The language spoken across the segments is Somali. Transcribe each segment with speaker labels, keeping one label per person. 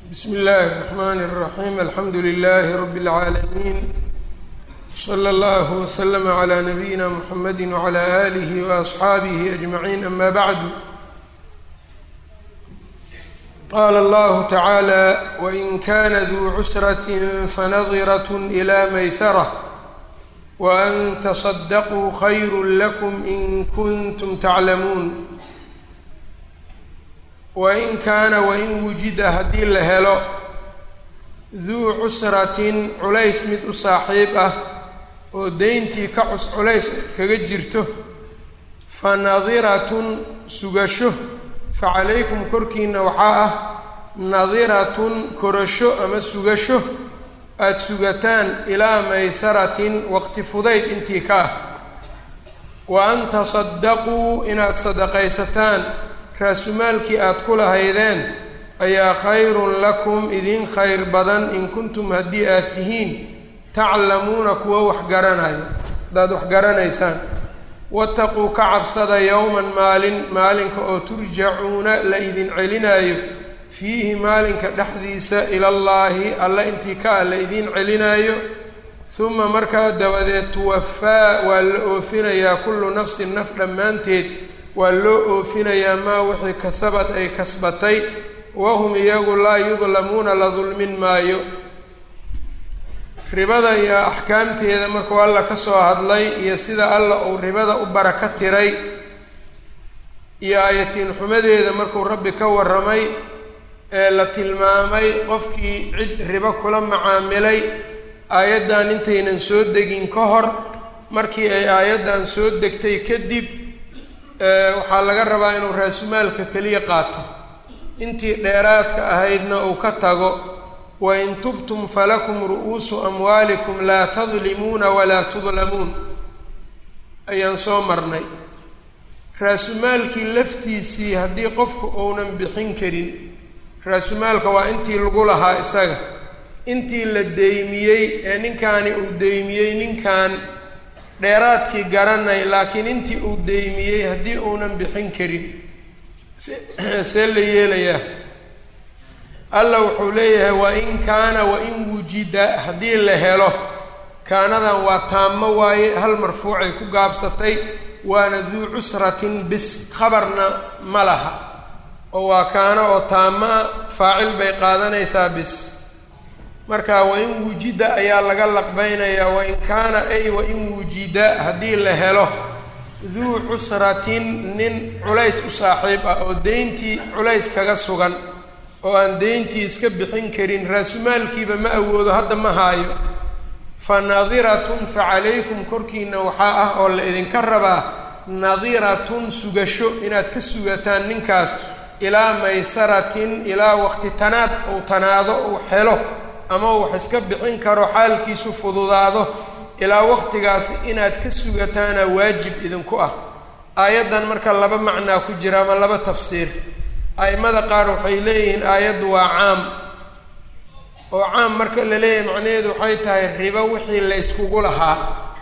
Speaker 1: بسم الله الرحمن الرحيم الحمد لله رب العالمين صلى الله وسلم على نبينا محمد وعلى آله وأصحابه أجمعين أما بعد قال الله تعالى وإن كان ذو عسرة فنظرة إلى ميسرة وأن تصدقوا خير لكم إن كنتم تعلمون wain kaana wain wujida haddii la helo duu cusratin culays mid u saaxiib ah oo deyntii ka culays kaga jirto fa nadiratun sugasho fa calaykum korkiina waxaa ah nadiratun korasho ama sugasho aada sugataan ilaa maysaratin waqti fudayd intii ka ah wa an tasaddaquu inaad sadaqaysataan raasumaalkii aada ku lahaydeen ayaa khayrun lakum idin khayr badan in kuntum haddii aad tihiin taclamuuna kuwa wax garanaya haddaad wax garanaysaan wattaquu ka cabsada yowman maalinka oo turjacuuna la idin celinaayo fiihi maalinka dhexdiisa ilallaahi alla intii ka ah la idin celinaayo huma markaa dabadeed tuwafaa waa la oofinayaa kullu nafsin naf dhammaanteed waa loo oofinayaa maa wixii kasabad ay kasbatay wahum iyagu laa yudlamuuna la dulmin maayo ribada iyo axkaamteeda markuu alla ka soo hadlay iyo sida alla uu ribada u baraka tiray iyo aayatiin xumadeeda markuu rabbi ka warramay ee la tilmaamay qofkii cid ribo kula macaamilay aayaddan intaynan soo degin ka hor markii ay aayaddan soo degtay kadib waxaa laga rabaa inuu raasumaalka keliya qaato intii dheeraadka ahaydna uu ka tago wain tubtum falakum ru'uusu amwaalikum laa tadlimuuna walaa tudlamuun ayaan soo marnay raasumaalkii laftiisii haddii qofku uunan bixin karin raasumaalka waa intii lagu lahaa isaga intii la deymiyey ee ninkaani uu deymiyey ninkan dheeraadkii garanay laakiin intii uu deymiyey haddii uunan bixin karin see la yeelayaa alla wuxuu leeyahay wain kaana wain wujida haddii la helo kaanadan waa taamo waaye hal marfuucay ku gaabsatay waana duu cusratin bis khabarna ma laha oo waa kaana oo taama faacil bay qaadanaysaa bis marka wain wujida ayaa laga laqbaynayaa wain kaana ay wain wujida haddii la helo duu cusratin nin culays u saaxiib ah oo deyntii culays kaga sugan oo aan deyntii iska bixin karin raasumaalkiiba ma awoodo hadda ma haayo fa nadiratun fa calaykum korkiina waxaa ah oo la idinka rabaa nadiratun sugasho inaad ka sugataan ninkaas ilaa maysaratin ilaa waqti tanaad uu tanaado uu helo ama wax iska bixin karo xaalkiisu fududaado ilaa waqtigaasi inaad ka sugataana waajib idinku ah aayaddan marka laba macnaa ku jira ama laba tafsiir a'immada qaar waxay leeyihiin aayaddu waa caam oo caam marka la leeyahay macnaheedu waxay tahay ribo wixii la yskugu lahaa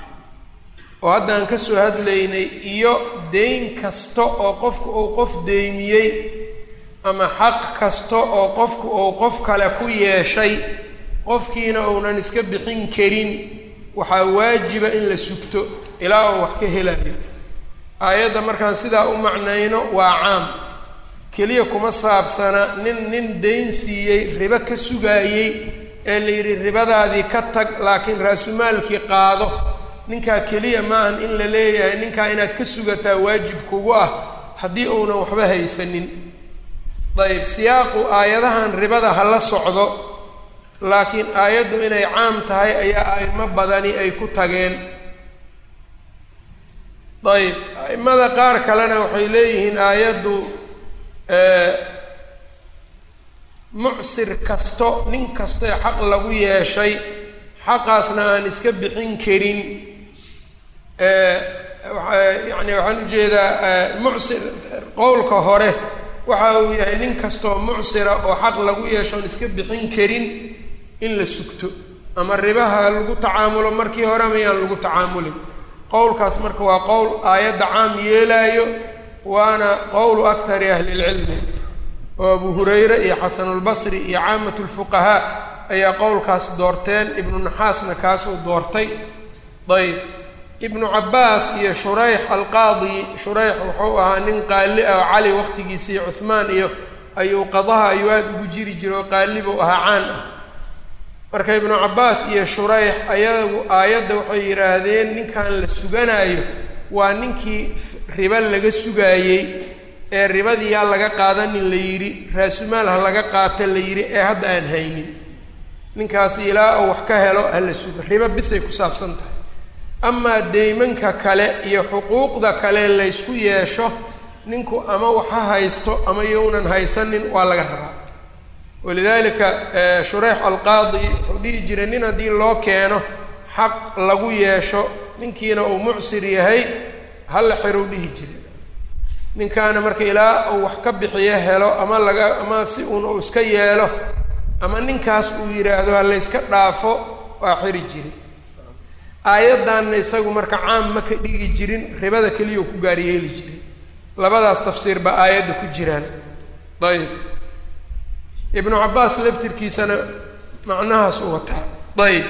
Speaker 1: oo haddaan ka soo hadlaynay iyo deyn kasta oo qofku uu qof deymiyey ama xaq kasta oo qofku uu qof kale ku yeeshay qofkiina uunan iska bixin karin waxaa waajiba in la sugto ilaa uu wax ka helayo aayadda markaan sidaa u macnayno waa caam keliya kuma saabsana nin deyn siiyey ribo ka sugaayey ee la yidhi ribadaadii ka tag laakiin raasumaalkii qaado ninkaa keliya maahan in la leeyahay ninkaa inaad ka sugataa waajib kugu ah haddii uunan waxba haysanin dayib siyaaqu aayadahan ribada ha la socdo laakiin aayaddu inay caam tahay ayaa a'imo badani ay ku tageen dayib a'immada qaar kalena waxay leeyihiin aayaddu mucsir kasto nin kastoe xaq lagu yeeshay xaqaasna aan iska bixin karin yacni waxaan ujeedaa mucsir qowlka hore waxa uu yahay nin kastoo mucsira oo xaq lagu yeesho oon iska bixin karin in la sugto ama ribaha lagu tacaamulo markii hore mayaan lagu tacaamulin qowlkaas marka waa qowl aayadda caam yeelaayo waana qowlu akthari ahli lcilmi oo Abu Hurayra iyo Xasan al-Basri iyo caamatu al-fuqaha ayaa qowlkaas doorteen, ibnu naxaasna kaas uu doortay. ayb ibnu Cabbaas iyo Shurayx al-Qaadi, Shurayx wuxuu ahaa nin qaali ah Cali waqtigiisii Cuthmaan iyo ayuu qadaha ayuu aad ugu jiri jiray oo qaali buu ahaa caan ah. marka ibnu Cabbaas iyo Shurayx ayagu aayadda waxay yiraahdeen ninkan la suganayo waa ninkii riba laga sugaayey ee ribadii yaa laga qaadanin la yidhi, raasumaal ha laga qaata la yidhi ee hadda aan haynin. ninkaas ilaa uu wax ka helo hala suga, riba bisay ku saabsan tahay. amaa deymanka kale iyo xuquuqda kale laysku yeesho ninku ama waxa haysto ama younan haysanin waa laga rabaa. walidaalika Shurayx al-Qaadi wuxuu dhihi jiray nin haddii loo keeno xaq lagu yeesho ninkiina uu mucsir yahay hala xiruu dhihi jiray. ninkaana marka ilaa uu wax ka bixiyo helo ama si uun uu iska yeelo ama ninkaas uu yidhaahdo ha layska dhaafo waa xiri jiray. aayaddanna isagu marka caam ma ka dhigi jirin, ribada keliyau ku gaar yeeli jiray. labadaas tafsiir baa aayadda ku jiraan. ayb ibnu Cabbaas laftirkiisana macnahaas u wataa. ayb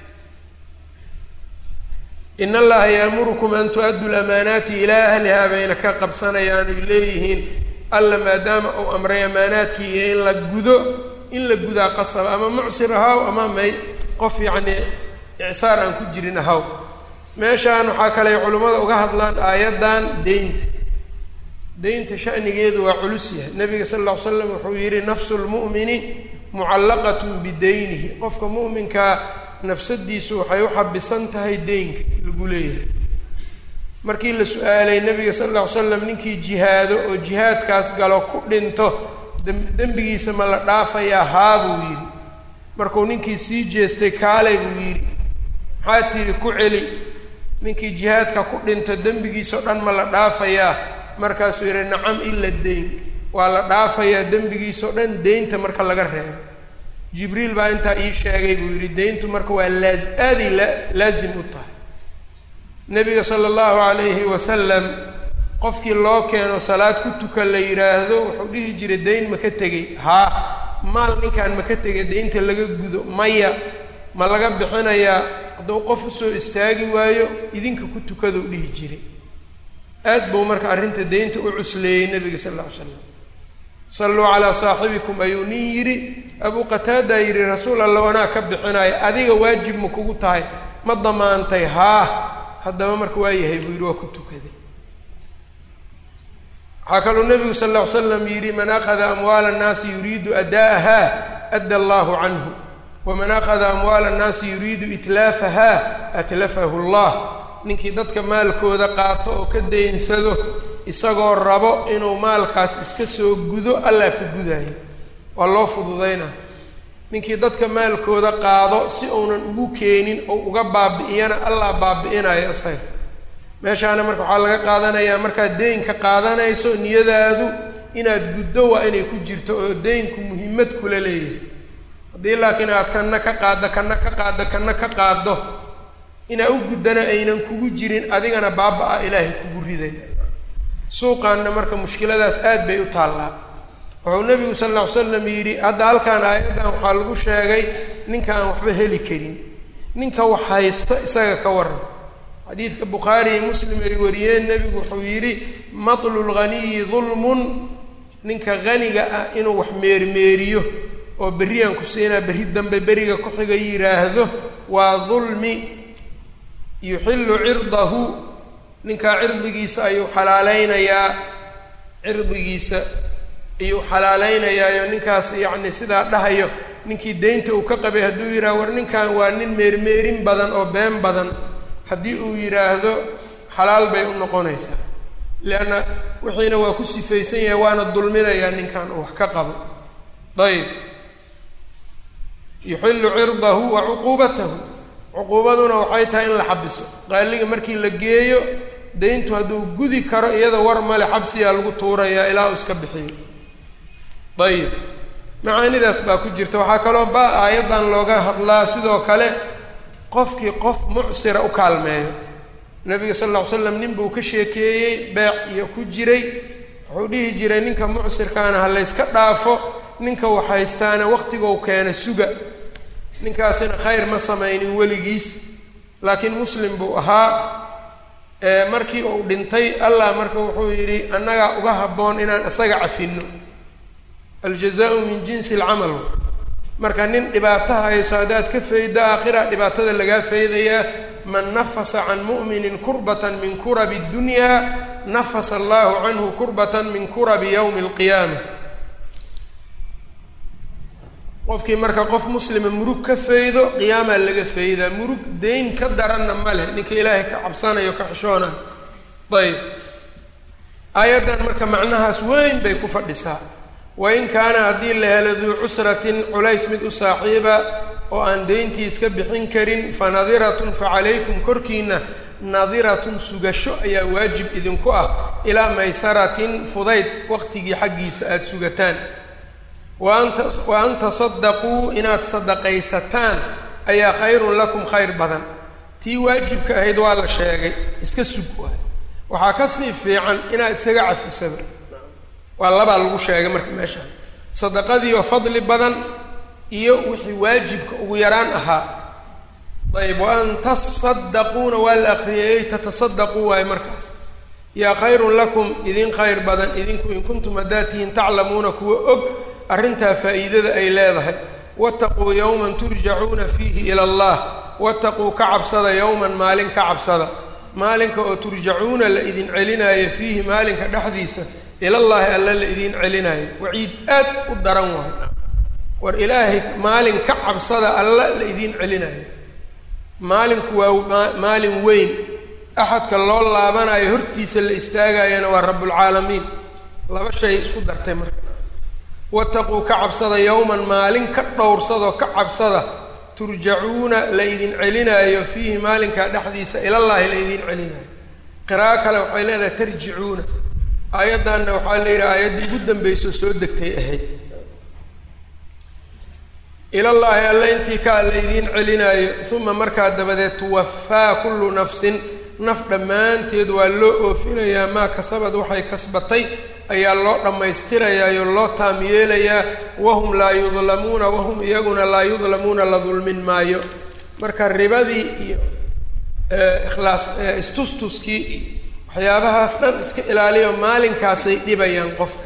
Speaker 1: in allaha yaamurukum an tu'addu lamaanaati ilaa ahlihaa bayna ka qabsanayaan ay leeyihiin alla maadaama uu amray amaanaadkii iyo in la gudaa qasaba, ama mucsir ahaw ama may qof yacni icsaar aan ku jirin ahaw. meeshaan waxaa kale culimmada uga hadlaan aayaddan deynta sha'nigeedu waa culus yahay. nabiga sal alla ly slam wuxuu yidhi nafsu lmu'mini mucallaqatun bidaynihi, qofka mu'minkaa nafsadiisu waxay u xabisan tahay deynka lagu leeyahay. markii la su-aalay nabiga sal alla ly slam ninkii jihaado oo jihaadkaas galo ku dhinto dembigiisa ma la dhaafayaa haa buu yidhi. markuu ninkii sii jeestay kaalay buu yidhi, maxaa tidhi ku celi, ninkii jihaadka ku dhinto dembigiisao dhan ma la dhaafayaa? markaasuu yidhi nacam ila deyn, waa la dhaafayaa dembigiisao dhan deynta marka laga reebo. jibriil baa intaa ii sheegay buu yidhi deyntu marka waa aaday laazim u tahay. nebiga sala allahu calayhi wasalam qofkii loo keeno salaad ku tukan la yidhaahdo wuxuu dhihi jiray deyn ma ka tegey? haa. maal ninkaan ma ka tegay deynta laga gudo? maya. ma laga bixinayaa? hadduu qof usoo istaagi waayo idinka ku tukaduu dhihi jiray. aad buu marka arrinta deynta u cusleeyey nebiga sal alla ly slam. salluu calaa saaxibikum ayuu nin yidhi. abuu qataada yidhi rasuul alla wanaa ka bixinaayo, adiga waajib ma kugu tahay? ma damaantay? haa. haddaba marka waa yahay buu yidhi waa ku tukaday. waxaa kaluu nebigu sal alla ly slam yidhi man akhada amwaala annaasi yuriidu ada'aha adda allahu canhu, waman akhada amwaala annaasi yuriidu itlaafaha atlafahu allah. ninkii dadka maalkooda qaato oo ka daynsado isagoo rabo inuu maalkaas iska soo gudo allah ka gudaayo, waa loo fududayna. ninkii dadka maalkooda qaado si uunan ugu keenin oo uga baabi'iyana allah baabi'inayo isaga. meeshaana marka waxaa laga qaadanayaa markaad deynka qaadanayso niyadaadu inaad guddo waa inay ku jirto oo deynku muhiimad kula leeyahay. haddii laakiin aad kana ka qaaddo inaa u guddana aynan kugu jirin adigana baaba-a ilaahay kugu ridaya. suuqaanna marka mushkiladaas aad bay u taallaa. wuxuu nebigu sal alla ly slam yidhi hadda halkaan aayaddan waxaa lagu sheegay ninka aan waxba heli karin, ninka wax haysta isaga ka waran. xadiidka bukhaari iyo muslim ay wariyeen nebigu wuxuu yidhi matlu lghaniyi dulmun, ninka haniga ah inuu wax meermeeriyo oo berriyaan ku siinaa berri dambe beriga ku xiga yidhaahdo waa dulmi. yuxillu cirdahu, ninkaa cirdigiisa ayuu xalaalaynayaa ninkaas yacni sidaa dhahayo ninkii deynta uu ka qabay hadduu yidhahdo war ninkan waa nin meermeerin badan oo been badan, haddii uu yidhaahdo xalaal bay u noqonaysaa. leanna wixiina waa ku sifaysan yahay waana dulminayaa ninkan uu wax ka qabo. ayb yuxillu cirdahu wa cuquubatahu, cuquubaduna waxay tahay in la xabiso. qaaliga markii la geeyo deyntu hadduu gudi karo iyada war male xabsiyaa lagu tuurayaa ilaa uu iska bixiyo. ayib macaanidaas baa ku jirta. waxaa kaloo aayaddan looga hadlaa sidoo kale qofkii qof mucsira u kaalmeeyo. nabiga sal alla ly slam nin buu ka sheekeeyey beec iyo ku jiray, wuxuu dhihi jiray ninka mucsirkaana ha layska dhaafo, ninka wax haystaana waqtigou keena suga. ninkaasina khayr ma samaynin weligiis, laakiin muslim buu ahaa. markii uu dhintay allah marka wuxuu yidhi annagaa uga habboon inaan isaga cafinno, aljazaau min jinsi alcamal. marka nin dhibaato hayso haddaad ka faydo aakhira dhibaatada lagaa faydayaa. man nafasa can mu'minin kurbatan min kurabi ddunyaa nafasa allahu canhu kurbatan min kurabi yowmi alqiyaama. qofkii marka qof muslima murug ka faydo qiyaamaa laga faydaa. murug dayn ka daranna ma leh ninka ilaahay ka cabsanayo ka xishoonayo. ayb aayaddan marka macnahaas weyn bay ku fadhisaa. wain kaana haddii la helo duu cusratin culays mid u saaxiiba oo aan dayntii iska bixin karin, fa nadiratun fa calaykum korkiina nadiratun sugasho ayaa waajib idinku ah, ilaa maysaratin fudayd waqtigii xaggiisa aada sugataan. wa an tasadaquu inaad sadaqaysataan ayaa khayrun lakum khayr badan. tii waajibka ahayd waa la sheegay, iska sug waay. waxaa kasii fiican inaad isaga cafisaba. waa labaa lagu sheegay marka meeshaan, sadaqadii oo fadli badan iyo wixii waajibka ugu yaraan ahaa. ayb wa an tasaddaquuna waa la akriyay tatasadaquu waaye markaas. yaa khayrun lakum idin khayr badan idinku in kuntum haddaad tihiin taclamuuna kuwa og arrintaa faa'iidada ay leedahay. wattaquu yowman turjacuuna fiihi ila allah, wattaquu ka cabsada yowman maalin ka cabsada, maalinka oo turjacuuna la idin celinaayo fiihi maalinka dhexdiisa ilallaahi alla la idiin celinaayo. waciid aad u daran waayo. war ilaahay maalin ka cabsada alla la idiin celinayo. maalinku waa maalin weyn, axadka loo laabanayo hortiisa la istaagayana waa rabbulcaalamiin. laba shay isku dartay marka. wattaquu ka cabsada yowman maalin ka dhowrsadoo ka cabsada turjacuuna la idin celinaayo fiihi maalinkaa dhexdiisa ilallaahi la idiin celinayo. qiraa'o kale waxay leedahay tarjicuuna. aayaddanna waxaa la yidhi aayaddii ugu dambayso soo degtay ahayd. ilallaahi alla intii kaa la idiin celinaayo, uma markaa dabadeed tuwafaa kullu nafsin naf dhammaanteed waa loo oofinayaa maa kasabad waxay kasbatay ayaa loo dhammaystirayaayoo loo taam yeelayaa. wahum laa yudlamuuna wahum iyaguna laa yudlamuuna la dulmin maayo. marka ribadii iyo ikhlaas istustuskii iyo waxyaabahaas dhan iska ilaaliyo maalinkaasay dhibayaan qofka.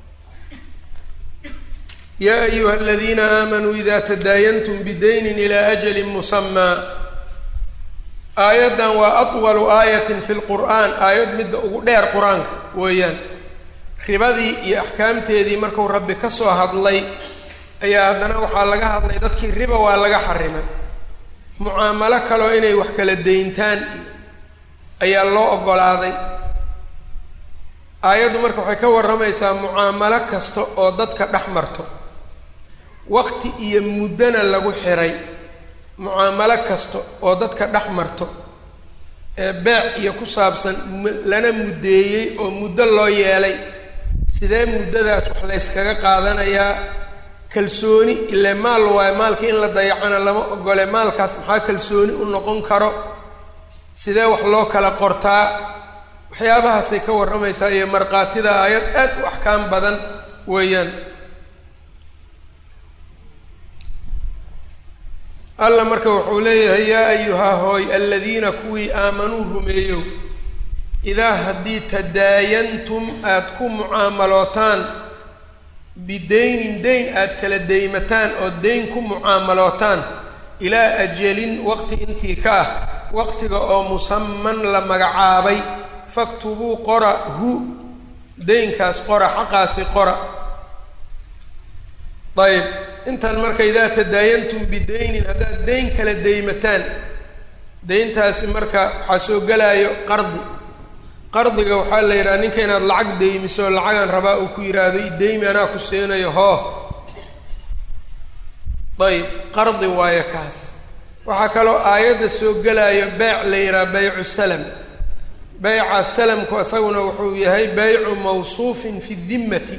Speaker 1: yaa ayuha aladiina aamanuu idaa tadaayantum bidaynin ilaa ajalin musamaa. aayaddan waa atwalu aayatin fi lqur'aan, aayad midda ugu dheer qur-aanka weeyaan. ribadii iyo axkaamteedii markuu rabbi ka soo hadlay ayaa haddana waxaa laga hadlay dadkii riba waa laga xarimay. mucaamalo kaloo inay wax kala dayntaan ayaa loo oggolaaday. aayaddu marka waxay ka warramaysaa mucaamalo kasta oo dadka dhex marto, waqti iyo muddona lagu xiray. mucaamalo kasta oo dadka dhex marto ee beec iyo ku saabsan lana muddeeyey oo muddo loo yeelay. sidee muddadaas wax layskaga qaadanayaa? kalsooni ile maal waayo, maalka in la dayacana lama ogole. maalkaas maxaa kalsooni u noqon karo? sidee wax loo kala qortaa? waxyaabahaasay ka warramaysaa iyo markhaatida. aayad aad u axkaam badan weeyaan. alla marka wuxuu leeyahay yaa ayuhaa hooy aladiina kuwii aamanuu rumeeyow, idaa haddii tadaayantum aad ku mucaamalootaan bidaynin dayn aad kala daymataan oo dayn ku mucaamalootaan ilaa ajalin waqti intii ka ah, waqtiga oo musaman la magacaabay, faktubuu qora hu daynkaas qora, xaqaasi qora. ayb intan marka idaa tadaayantum bidaynin haddaad dayn kala daymataan, dayntaasi marka waxaa soo gelaayo qardi. qardiga waxaa la yidhaha ninka inaad lacag daymiso lacagaan rabaa uu ku yidhaahdo idaymi anaa ku siinayo hoo. ayb qardi waayo kaas. waxaa kaloo aayadda soo gelaayo beyc la yidhaha baycu salam. beyca salamku isaguna wuxuu yahay beycu mawsuufin fi dimmati.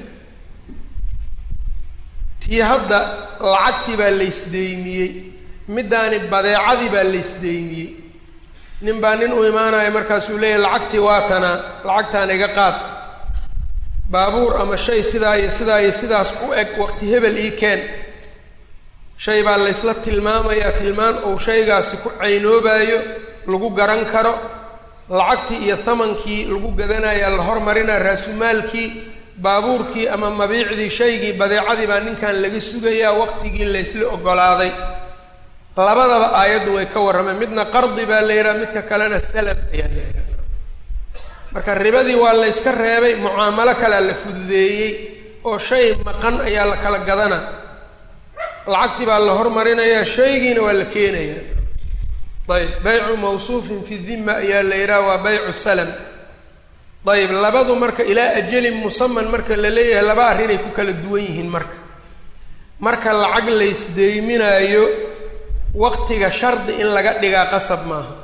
Speaker 1: tii hadda lacagtii baa laysdeymiyey, middaani badeecadii baa laysdeymiyey. nin baa nin u imaanaya markaasuu leeyahay lacagtii waatanaa, lacagtaan iga qaad. baabuur ama shay sidaa iyo sidaa iyo sidaas u eg waqti hebel ii keen shay baa laysla tilmaamayaa tilmaan uu shaygaasi ku caynoobayo lagu garan karo lacagtii iyo thamankii lagu gadanayaa la hormarinaa raasumaalkii baabuurkii ama mabiicdii shaygii badeecadii baa ninkan laga sugayaa waqtigii laysla ogolaaday labadaba aayaddu way ka warrameen midna qardi baa la yidhaha midka kalena salam ayaa la yidhaha marka ribadii waa layska reebay mucaamalo kalea la fududeeyey oo shay maqan ayaa la kala gadanaa lacagtii baa la hormarinayaa shaygiina waa la keenayaa ayb baycu mawsuufin fi dhimma ayaa la yidhaha waa baycu salam ayb labadu marka ilaa ajalin musaman marka la leeyahay laba arrinay ku kala duwan yihiin marka lacag laysdeyminaayo waqtiga shardi in laga dhigaa qasab maaha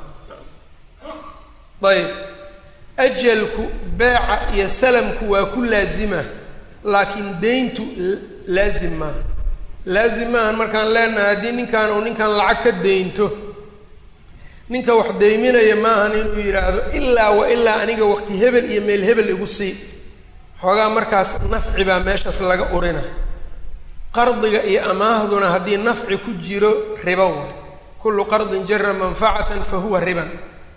Speaker 1: ayb ajalku beeca iyo salamku waa ku laazima laakiin deyntu laazim maaha laazim maahan markaan leenahay haddii ninkan uu ninkan lacag ka deynto ninka wax deyminaya maahan inuu yidhaahdo ilaa wa ilaa aniga waqti hebel iyo meel hebel igu sii xoogaa markaas nafci baa meeshaas laga urina qardiga iyo amaahduna haddii nafci ku jiro riba wa kullu qardin jara manfacatan fa huwa riban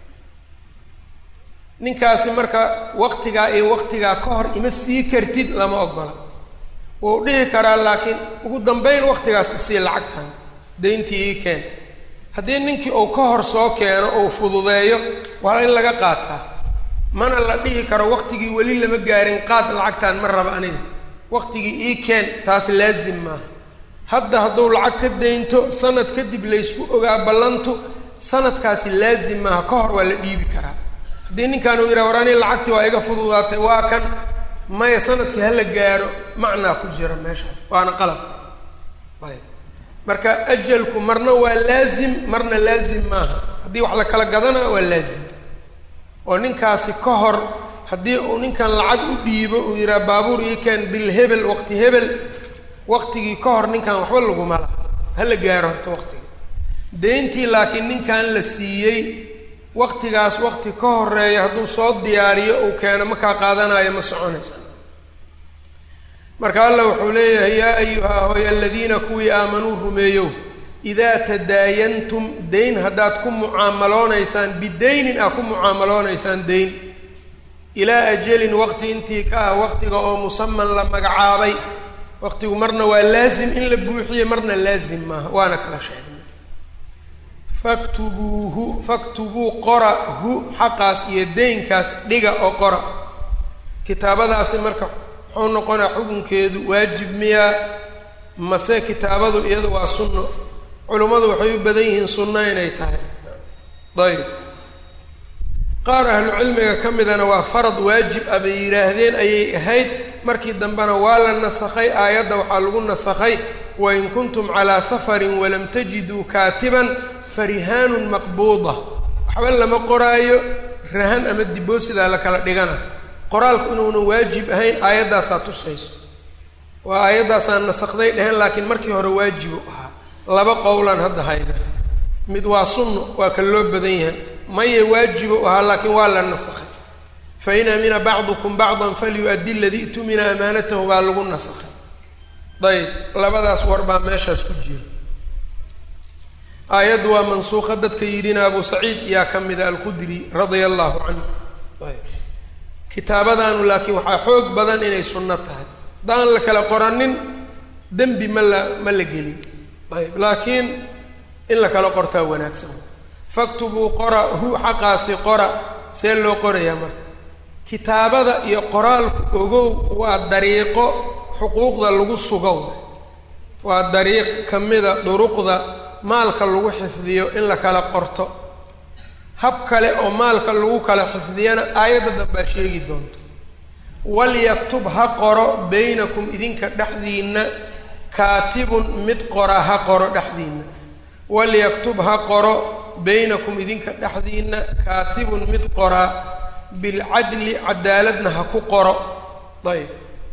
Speaker 1: ninkaasi marka waqtigaa iyo waqtigaa ka hor ima sii kartid lama ogola wuu dhihi karaa laakiin ugu dambeyn waqtigaas isii lacagtan deyntii ii keen haddii ninkii uu ka hor soo keeno uu fududeeyo waa in laga qaataa mana la dhihi karo waqtigii weli lama gaarin qaad lacagtan ma raba aniga waqtigii ii keen taas laazim maaha hadda hadduu lacag ka deynto sanad kadib laysku ogaa ballantu sanadkaasi laazim maaha ka hor waa la dhiibi karaa haddii ninkaan uu yidhaha war ani lacagtii waa iga fududaatay waa kan maya sanadkii hala gaaro macnaa ku jira meeshaas waana qalab ayb marka ajalku marna waa laazim marna laazim maaha haddii wax la kala gadanaa waa laazim oo ninkaasi ka hor haddii uu ninkan lacag u dhiibo uu yidhaha baabuur ii keen bil hebel waqti hebel waqtigii ka hor ninkan waxba laguma laha hala gaaro horta waqtiga deyntii laakiin ninkan la siiyey waqtigaas waqti ka horeeya hadduu soo diyaariyo uu keeno makaa qaadanayo ma soconaysa marka alla wuxuu leeyahay yaa ayuha hooy aladiina kuwii aamanuu rumeeyow idaa tadaayantum dayn haddaad ku mucaamaloonaysaan bidaynin aad ku mucaamaloonaysaan dayn ilaa ajalin waqti intii ka ah waqtiga oo musaman la magacaabay waqtigu marna waa laazim in la buuxiye marna laazim maaha waana kala sheegnay faktubuu qora hu xaqaas iyo deynkaas dhiga oo qora kitaabadaasi marka muxuu noqonaa xukunkeedu waajib miyaa mase kitaabadu iyadu waa sunno culummadu waxay u badan yihiin sunno inay tahay ayb qaar ahlu cilmiga ka midana waa farad waajib ah bay yidhaahdeen ayay ahayd markii dambena waa la nasakhay aayadda waxaa lagu nasakhay wain kuntum calaa safarin walam tajiduu kaatiban farihaanun maqbuuda waxba lama qoraayo rahan ama diboosidaa la kala dhigana qoraalku inuunan waajib ahayn aayaddaasaa tusayso waa aayaddaasaa nasakday dheheen laakiin markii hore waajibu ahaa laba qowlan hadda hayna mid waa sunno waa ka loo badan yahay maye waajibu ahaa laakiin waa la nasakhay fain amina bacdukum bacdan falyu'addi ladii tumina amaanatahu baa lagu nasakhay ayb labadaas war baa meeshaas ku jira aayaddu waa mansuuqa dadka yidhina abu saciid yaa ka mida alkhudri radia allahu canhu ayb kitaabadaanu laakiin waxaa xoog badan inay sunno tahay haddaan la kala qoranin dembi ma la gelin ayb laakiin in la kala qortaa wanaagsan faktubuu qora hu xaqaasi qora see loo qorayaa marka kitaabada iyo qoraalku ogow waa dariiqo xuquuqda lagu sugo waa dariiq ka mida duruqda maalka lagu xifdiyo in la kala qorto hab kale oo maalka lagu kala xifdiyana aayadda dambaa sheegi doonto walyaktub ha qoro baynakum idinka dhexdiinna kaatibun mid qora ha qoro dhexdiinna walyaktub ha qoro baynakum idinka dhexdiinna kaatibun mid qoraa bilcadli cadaaladna ha ku qoro ayb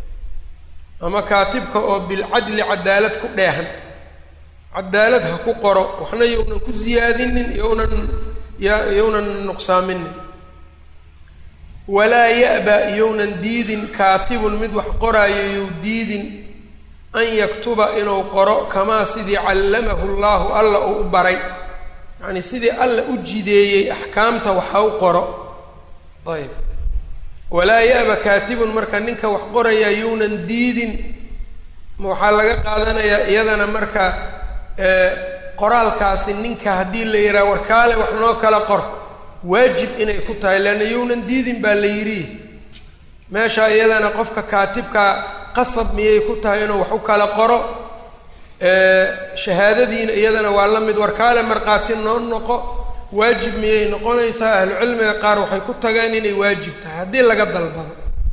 Speaker 1: ama kaatibka oo bilcadli cadaalad ku dheehan cadaalad ha ku qoro waxna yownan ku siyaadinin yownan nuqsaaminin walaa ya'ba iyounan diidin kaatibun mid wax qoraayo you diidin an yaktuba inuu qoro kamaa sidii callamahu llaahu alla uu u baray yacnii sidii alla u jideeyey axkaamta waxa u qoro ayb walaa ya'ba kaatibun marka ninka wax qoraya younan diidin waxaa laga qaadanayaa iyadana marka qoraalkaasi ninka haddii la yidhaha warkaale wax noo kala qor waajib inay ku tahay leanna younan diidin baa la yidhi meesha iyadana qofka kaatibka qasab miyay ku tahay inuu wax u kala qoro shahaadadiina iyadana waa la mid warkaale markhaati noo noqo waajib miyay noqonaysaa ahlucilmiga qaar waxay ku tageen inay waajib tahay haddii laga dalbado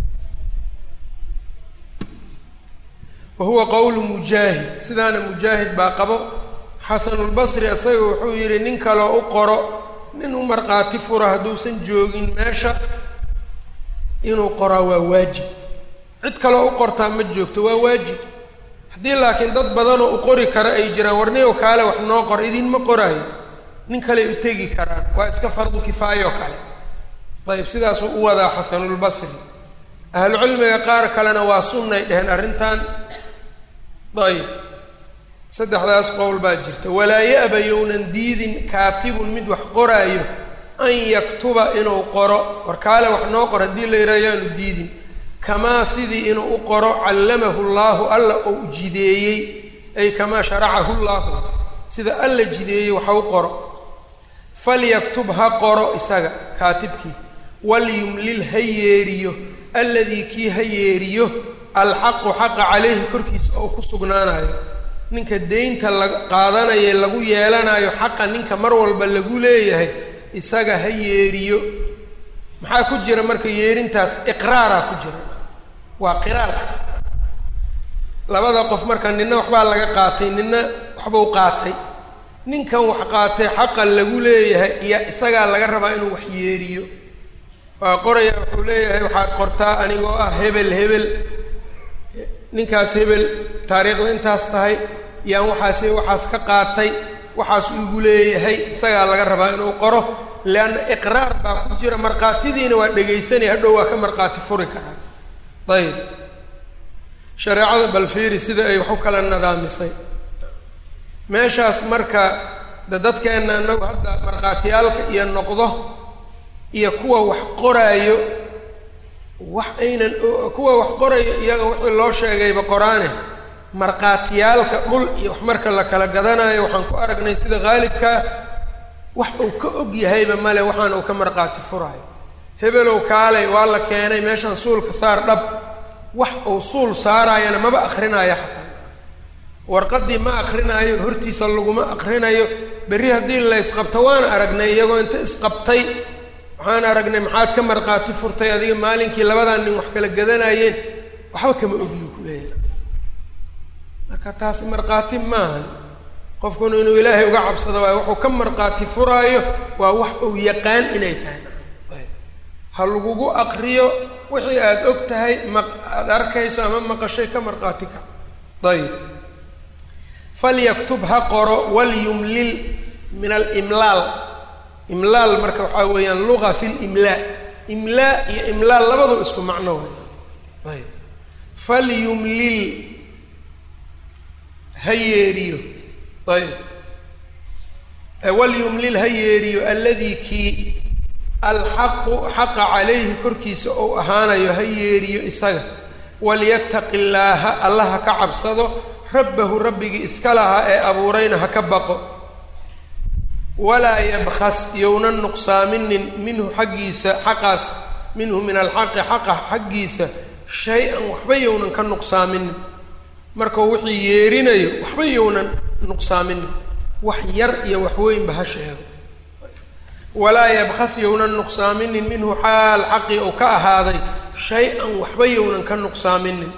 Speaker 1: wa huwa qowlu mujaahid sidaana mujaahid baa qabo xasanulbasri isaga wuxuu yidhi nin kaloo u qoro nin u markhaati fura hadduusan joogin meesha inuu qoraa waa waajib cid kaloo u qortaa ma joogto waa waajib haddii laakiin dad badanoo u qori kara ay jiraan warniyow kaale wax noo qor idinma qoraayo nin kaley u tegi karaan waa iska fardu kifaayoo kale ayb sidaasuu u wadaa xasanulbasri ahlucilmiga qaar kalena waa sunnay dheheen arrintan ayb saddexdaas qowl baa jirta walaa ya'ba younan diidin kaatibun mid wax qoraayo an yaktuba inuu qoro warkaale wax noo qor haddii la yidhaha yaanu diidin kamaa sidii inuu u qoro callamahu llaahu alla ou jideeyey ay kamaa sharacahu llaahu sida alla jideeyey waxa u qoro falyaktub ha qoro isaga kaatibkii walyumlil ha yeeriyo alladii kii ha yeeriyo alxaqu xaqa calayhi korkiisa oo ku sugnaanayo ninka deynta la qaadanaye lagu yeelanayo xaqa ninka mar walba lagu leeyahay isaga ha yeeriyo maxaa ku jira marka yeerintaas iqraaraa ku jira waa qiraar labada qof marka nina waxbaa laga qaatay nina waxbuu qaatay ninkan wax qaatay xaqa lagu leeyahay iyo isagaa laga rabaa inuu wax yeeriyo waa qoraya wuxuu leeyahay waxaad qortaa anigoo ah hebel hebel ninkaas hebel taariikhda intaas tahay yaan waxaas ka qaatay waxaas igu leeyahay isagaa laga rabaa inuu qoro leanna iqraar baa ku jira markhaatidiina waa dhegaysanaya hadhow waa ka markhaati furi karaa ayb shareecada balfiiri sida ay wax u kala nadaamisay meeshaas marka dadkeenna inagu hadda markhaatiyaalka iyo noqdo iyo kuwa wax qoraayo wax aynan kuwa wax qorayo iyaga wixii loo sheegayba qoraane markhaatiyaalka dhul iyo wax marka la kala gadanayo waxaan ku aragnay sida haalibkaa wax uu ka og yahayba male waxaan uu ka markhaati furaayo hebelow kaalay waa la keenay meeshaan suulka saar dhab wax uu suul saaraayana maba akrinaayo xataa warqaddii ma akrinaayo hortiisa laguma akrinayo berri haddii la isqabto waan aragnay iyagoo inta isqabtay waxaan aragnay maxaad ka markhaati furtay adiga maalinkii labadan nin wax kala gadanayeen waxba kama ogiyo ku leeyahay marka taasi markhaati maahan qofkuna inuu ilaahay uga cabsado waayo wuxuu ka markhaati furaayo waa wax uu yaqaan inay tahay ha lagugu aqriyo wixii aada og tahay aada arkayso ama maqashay ka markhaati ka ayib falyaktub ha qoro walyumlil min alimlaal imlaal marka waxaa weeyaan luga fi limlaa imlaa iyo imlaal labadu isku macno way ayb falyumlil ha yeeriyo ayb walyumlil ha yeeriyo alladii kii alxaqu xaqa calayhi korkiisa ou ahaanayo ha yeeriyo isaga walyattaqi llaaha alla ha ka cabsado rabbahu rabbigii iska lahaa ee abuurayna ha ka baqo walaa yabkas younan nuqsaaminin minhu xaggiisa xaqaas minhu min alxaqi xaqa xaggiisa shay-an waxba younan ka nuqsaaminin markuu wixii yeerinayo waxba younan nuqsaaminin wax yar iyo wax weynba ha sheego walaa yabkas younan nuqsaaminin minhu xaal xaqii ou ka ahaaday shay-an waxba younan ka nuqsaaminin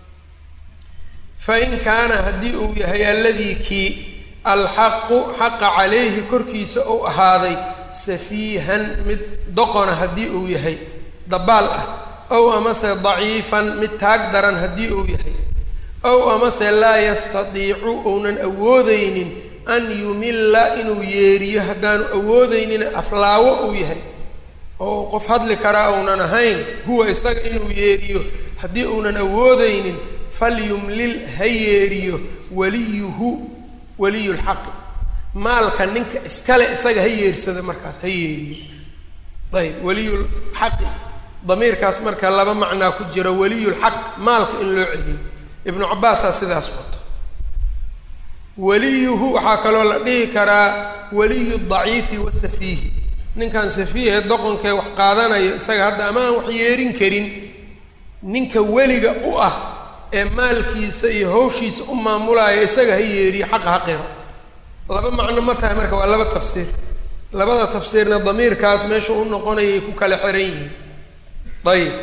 Speaker 1: fain kaana haddii uu yahay alladii kii alxaqu xaqa calayhi korkiisa ou ahaaday safiihan mid doqona haddii uu yahay dabaal ah ow amase daciifan mid taag daran haddii uu yahay ow amase laa yastadiicu ounan awoodaynin an yumilla inuu yeeriyo haddaanu awoodaynina aflaawo uu yahay oo qof hadli karaa uunan ahayn huwa isaga inuu yeeriyo haddii uunan awoodaynin falyumlil ha yeeriyo waliyulxaqi maalka ninka iskale isaga ha yeersada markaas ha yeeriyo ayb waliyulxaqi damiirkaas marka laba macnaa ku jira waliyulxaq maalka in loo celiyo ibnu cabbaasaa sidaas wato waliyuhu waxaa kaloo la dhihi karaa waliyu daciifi wasafiihi ninkan safiihe doqonkee wax qaadanayo isaga hadda ama aan wax yeerin karin ninka weliga u ah ee maalkiisa iyo hawshiisa u maamulaayo isaga ha yeeriyo xaqa ha qiro laba macno ma tahay marka waa laba tafsiir labada tafsiirna damiirkaas meesha u noqonayay ku kala xiran yihiin ayib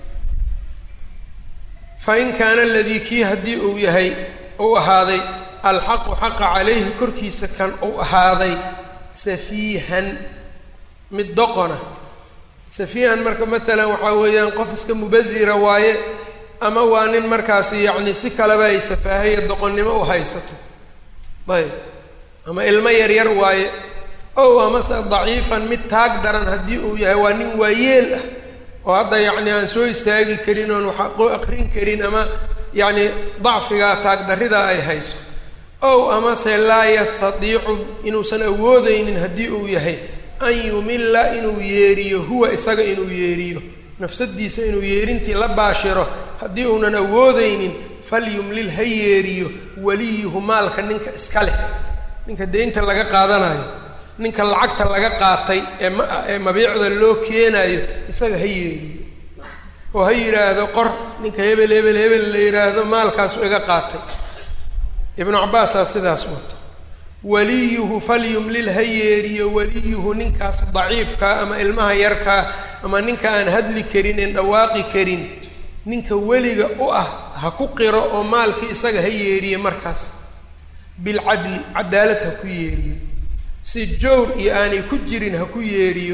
Speaker 1: fa in kaana aladii kii haddii uu yahay uu ahaaday alxaqu xaqa calayhi korkiisa kan uu ahaaday safiihan mid doqona safiihan marka maalan waxaa weeyaan qof iska mubadira waaye ama waa nin markaasi yacni si kaleba ay safaahaya doqonnimo u haysato ayb ama ilmo yaryar waaye ow amase daciifan mid taag daran haddii uu yahay waa nin waayeel ah oo hadda yacni aan soo istaagi karin oon wax aqrin karin ama yacni dacfigaa taagdarridaa ay hayso ow amase laa yastatiicu inuusan awoodaynin haddii uu yahay an yumilla inuu yeeriyo huwa isaga inuu yeeriyo nafsadiisa inuu yeerintii la baashiro haddii uunan awoodaynin falyumlil ha yeeriyo waliyuhu maalka ninka iska leh ninka deynta laga qaadanayo ninka lacagta laga qaatay ee mabiicda loo keenayo isaga ha yeeriyo oo ha yidhaahdo qor ninka hebel hebel hebel la yidhaahdo maalkaasu iga qaatay ibnu cabbaasaa sidaas wato waliyuhu falyumlil ha yeeriyo waliyuhu ninkaas daciifkaa ama ilmaha yarkaa ama ninka aan hadli karin en dhawaaqi karin ninka weliga u ah ha ku qiro oo maalkii isaga ha yeeriye markaas bilcadli cadaalad ha ku yeeriyo si jawr iyo aanay ku jirin ha ku yeeriyo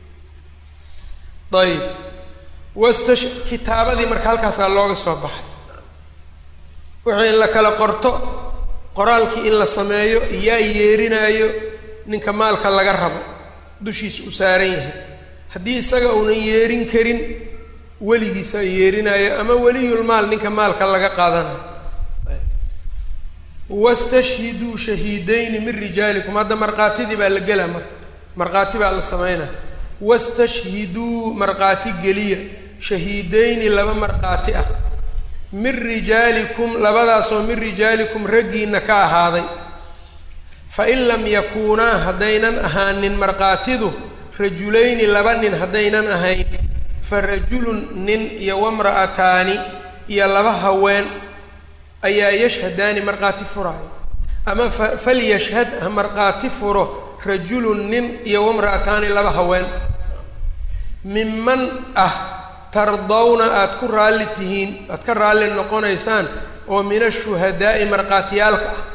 Speaker 1: ayib kitaabadii marka halkaasaa looga soo baxay wixii in la kala qorto qoraalkii in la sameeyo yaa yeerinaayo ninka maalka laga rabo dushiisa u saaran yahay haddii isaga uunan yeerin karin weligiisa yeerinaayo ama weliyulmaal ninka maalka laga qaadanayo wastashhiduu shahiidayni min rijaalikum hadda markhaatidii baa la gelaa markhaati baa la sameynaa wastashhiduu markhaati geliya shahiidayni laba markhaati ah min rijaalikum labadaasoo min rijaalikum raggiina ka ahaaday fa in lam yakuunaa haddaynan ahaanin markhaatidu rajulayni laba nin haddaynan ahayn fa rajulun nin iyo wamra'ataani iyo laba haween ayaa yashhadaani markhaati furaayo ama falyashhad ha markhaati furo rajulun nin iyo wamra'ataani laba haween minman ah tardawna aada ku raalli tihiin aada ka raalli noqonaysaan oo min ashuhadaa'i markhaatiyaalka ah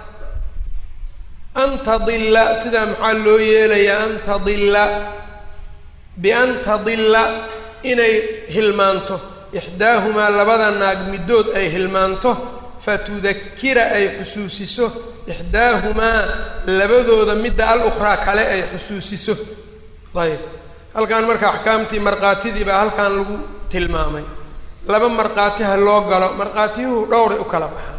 Speaker 1: an tadilla sidaa maxaa loo yeelayaa an tadilla bian tadilla inay hilmaanto ixdaahumaa labada naag middood ay hilmaanto fatudakira ay xusuusiso ixdaahumaa labadooda midda al-ukhraa kale ay xusuusiso ayb halkan marka axkaamtii markhaatidii baa halkan lagu tilmaamay laba markhaati ha loo galo markhaatiyuhu dhowray u kala baxaan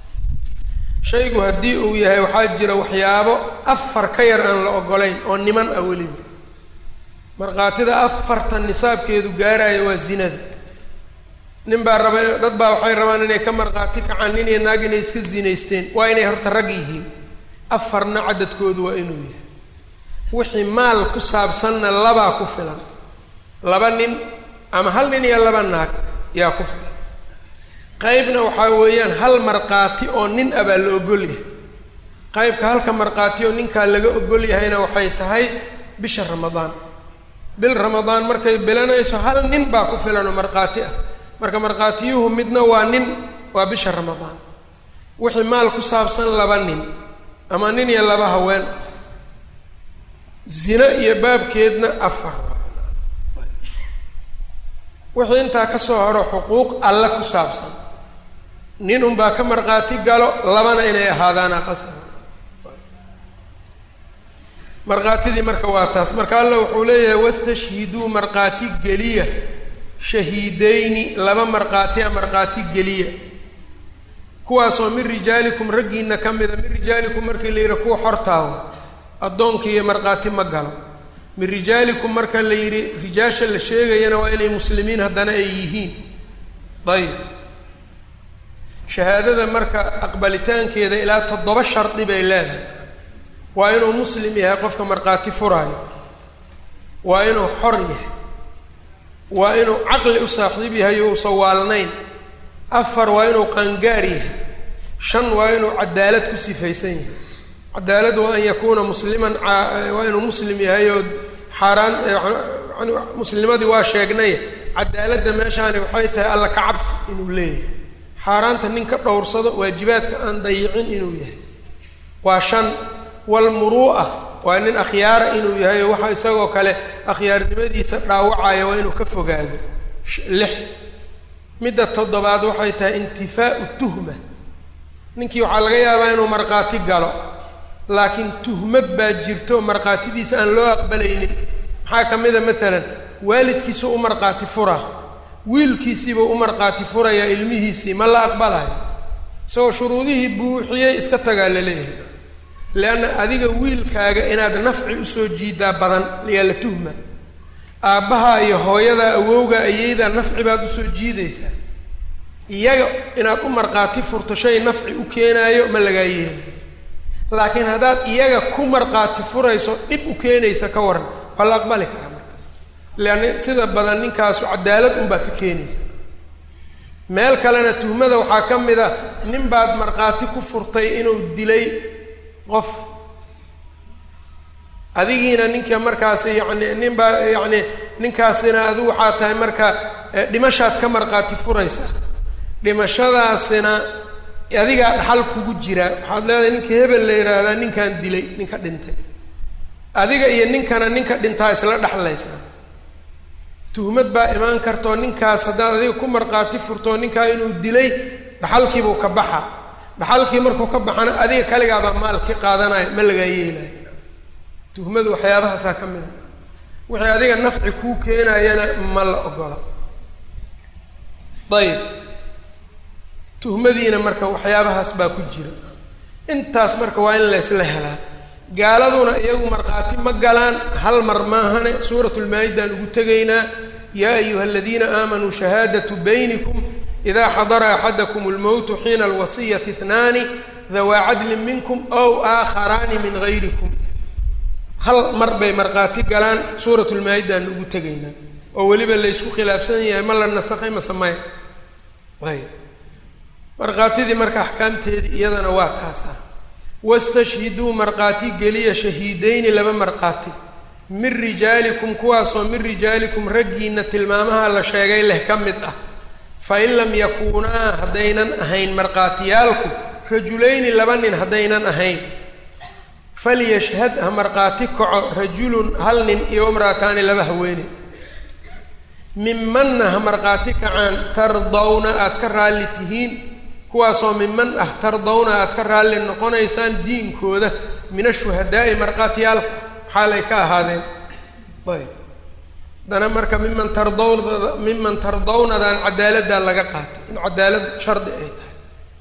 Speaker 1: shaygu haddii uu yahay waxaa jira waxyaabo afar ka yar aan la ogolayn oo niman ah weliba markhaatida afartan nisaabkeedu gaaraayo waa zinada nin baa raba dad baa waxay rabaan inay ka markhaati kacaan nin iyo naag inay iska zinaysteen waa inay horta rag yihiin afarna cadadkoodu waa inuu yahay wixii maal ku saabsanna labaa ku filan laba nin ama hal nin iyo laba naag yaa ku filan qaybna waxaa weeyaan hal markhaati oo nin ah baa la ogol yahay qaybka halka markhaati oo ninkaa laga ogol yahayna waxay tahay bisha ramadaan bil ramadaan markay bilanayso hal nin baa ku filan oo markhaati ah marka markhaatiyuhu midna waa nin waa bisha ramadaan wixii maal ku saabsan laba nin ama nin iyo laba haween zina iyo baabkeedna afar wixii intaa ka soo haro xuquuq alle ku saabsan nin unbaa ka markhaati galo labana inay ahaadaana qasaba marqaatidii marka waa taas marka alla wuxuu leeyahay wastashhiduu marqaati geliya shahiidayni laba marqaatiya marqaati geliya kuwaasoo min rijaalikum raggiina ka mida min rijaalikum markii la yidhi kuwa xortaaho addoonkiiyo marqaati ma galo min rijaalikum marka la yidhi rijaasha la sheegayana waa inay muslimiin haddana ay yihiin ayb shahaadada marka aqbalitaankeeda ilaa 7 shardi bay leedahay waa inuu muslim yahay qofka marqaati furaayo waa inuu xor yahay waa inuu caqli u saaxiib yahay oo uusan waalnayn 4 waa inuu qaangaar yahay 5 waa inuu cadaalad ku sifaysan yahay cadaalad waa an yakuuna musliman waa inuu muslim yahay oo xaaraan muslimadii waa sheegnay cadaaladda meeshaani waxay tahay alla ka cabsi inuu leeyahay xaaraanta nin ka dhowrsado waajibaadka aan dayicin inuu yahay waa 5 walmuruu'a waa nin akhyaara inuu yahay oo waxa isagoo kale akhyaarnimadiisa dhaawacaya waa inuu ka fogaado 6 midda 7aad waxay tahay intifaa'u tuhma ninkii waxaa laga yaabaa inuu marqaati galo laakiin tuhmad baa jirto marqaatidiisa aan loo aqbalaynin maxaa ka mid a maalan waalidkiisa u marqaati fura wiilkiisiiba u marqaati furaya ilmihiisii ma la aqbalayo isagoo shuruudihii buuxiyey iska tagaa la leeyahay leanna adiga wiilkaaga inaad nafci usoo jiidaa badan ayaa la tuhma aabbaha iyo hooyada awowga ayeyda nafci baad usoo jiidaysaa iyaga inaad u marqaati furto shay nafci u keenaayo ma lagaa yeeli laakiin haddaad iyaga ku marqaati furayso dhib u keenaysa ka waran waa la aqbali karaa markaas leanna sida badan ninkaasu cadaalad unbaa ka keenaysa meel kalena tuhmada waxaa ka mid a nin baad marqaati ku furtay inuu dilay qof adigiina ninka markaas yacni nin baa yacni ninkaasina adigu waxaa tahay marka dhimashaad ka marqaati furaysa dhimashadaasina adigaa dhaxal kugu jira waxaad leedahay ninka hebel la yidhaahdaa ninkaan dilay ninka dhintay adiga iyo ninkana ninka dhintaa isla dhexlaysaa tuhmad baa imaan kartoo ninkaas haddaad adiga ku marqaati furtoo ninkaa inuu dilay dhaxalkiibuu ka baxa dhaxalkii markuu ka baxana adiga kaligaabaa maalkii qaadanaya ma lagaa yeelayo tuhmadu waxyaabahaasaa ka mid a wixii adiga nafci kuu keenayana ma la ogola ayib tuhmadiina marka waxyaabahaas baa ku jira intaas marka waa in laysla helaa gaaladuna iyagu marqaati ma galaan hal mar maahane suuratulmaa-idaan ugu tegaynaa yaa ayuha aladiina aamanuu shahaadatu baynikum idaa xadara axadakum almowtu xiina alwasiyati 2 dawaa cadlin minkum ow aakharaani min gayrikum hal mar bay marqaati galaan suuratulmaa-idaan ugu tegaynaa oo weliba laysku khilaafsan yahay ma la nasakhay mase maya ayb marqaatidii marka axkaamteedii iyadana waa taasa wastashhiduu marqaati geliya shahiidayni 2 marqaati min rijaalikum kuwaasoo min rijaalikum raggiina tilmaamaha la sheegay leh ka mid ah fain lam yakuunaa haddaynan ahayn marqaatiyaalku rajulayni 2 nin haddaynan ahayn falyashhad ha marqaati kaco rajulun 1 nin iyo imra'ataani 2 haweeney mimanna ha marqaati kacaan tardawna aad ka raalli tihiin kuwaasoo miman ah tardawna aad ka raalli noqonaysaan diinkooda min ashuhadaa'i marqaatiyaalka xaalay ka ahaadeen ayb haddana marka miman tardawnadan cadaaladdaa laga qaato in cadaalad shardi ay tahay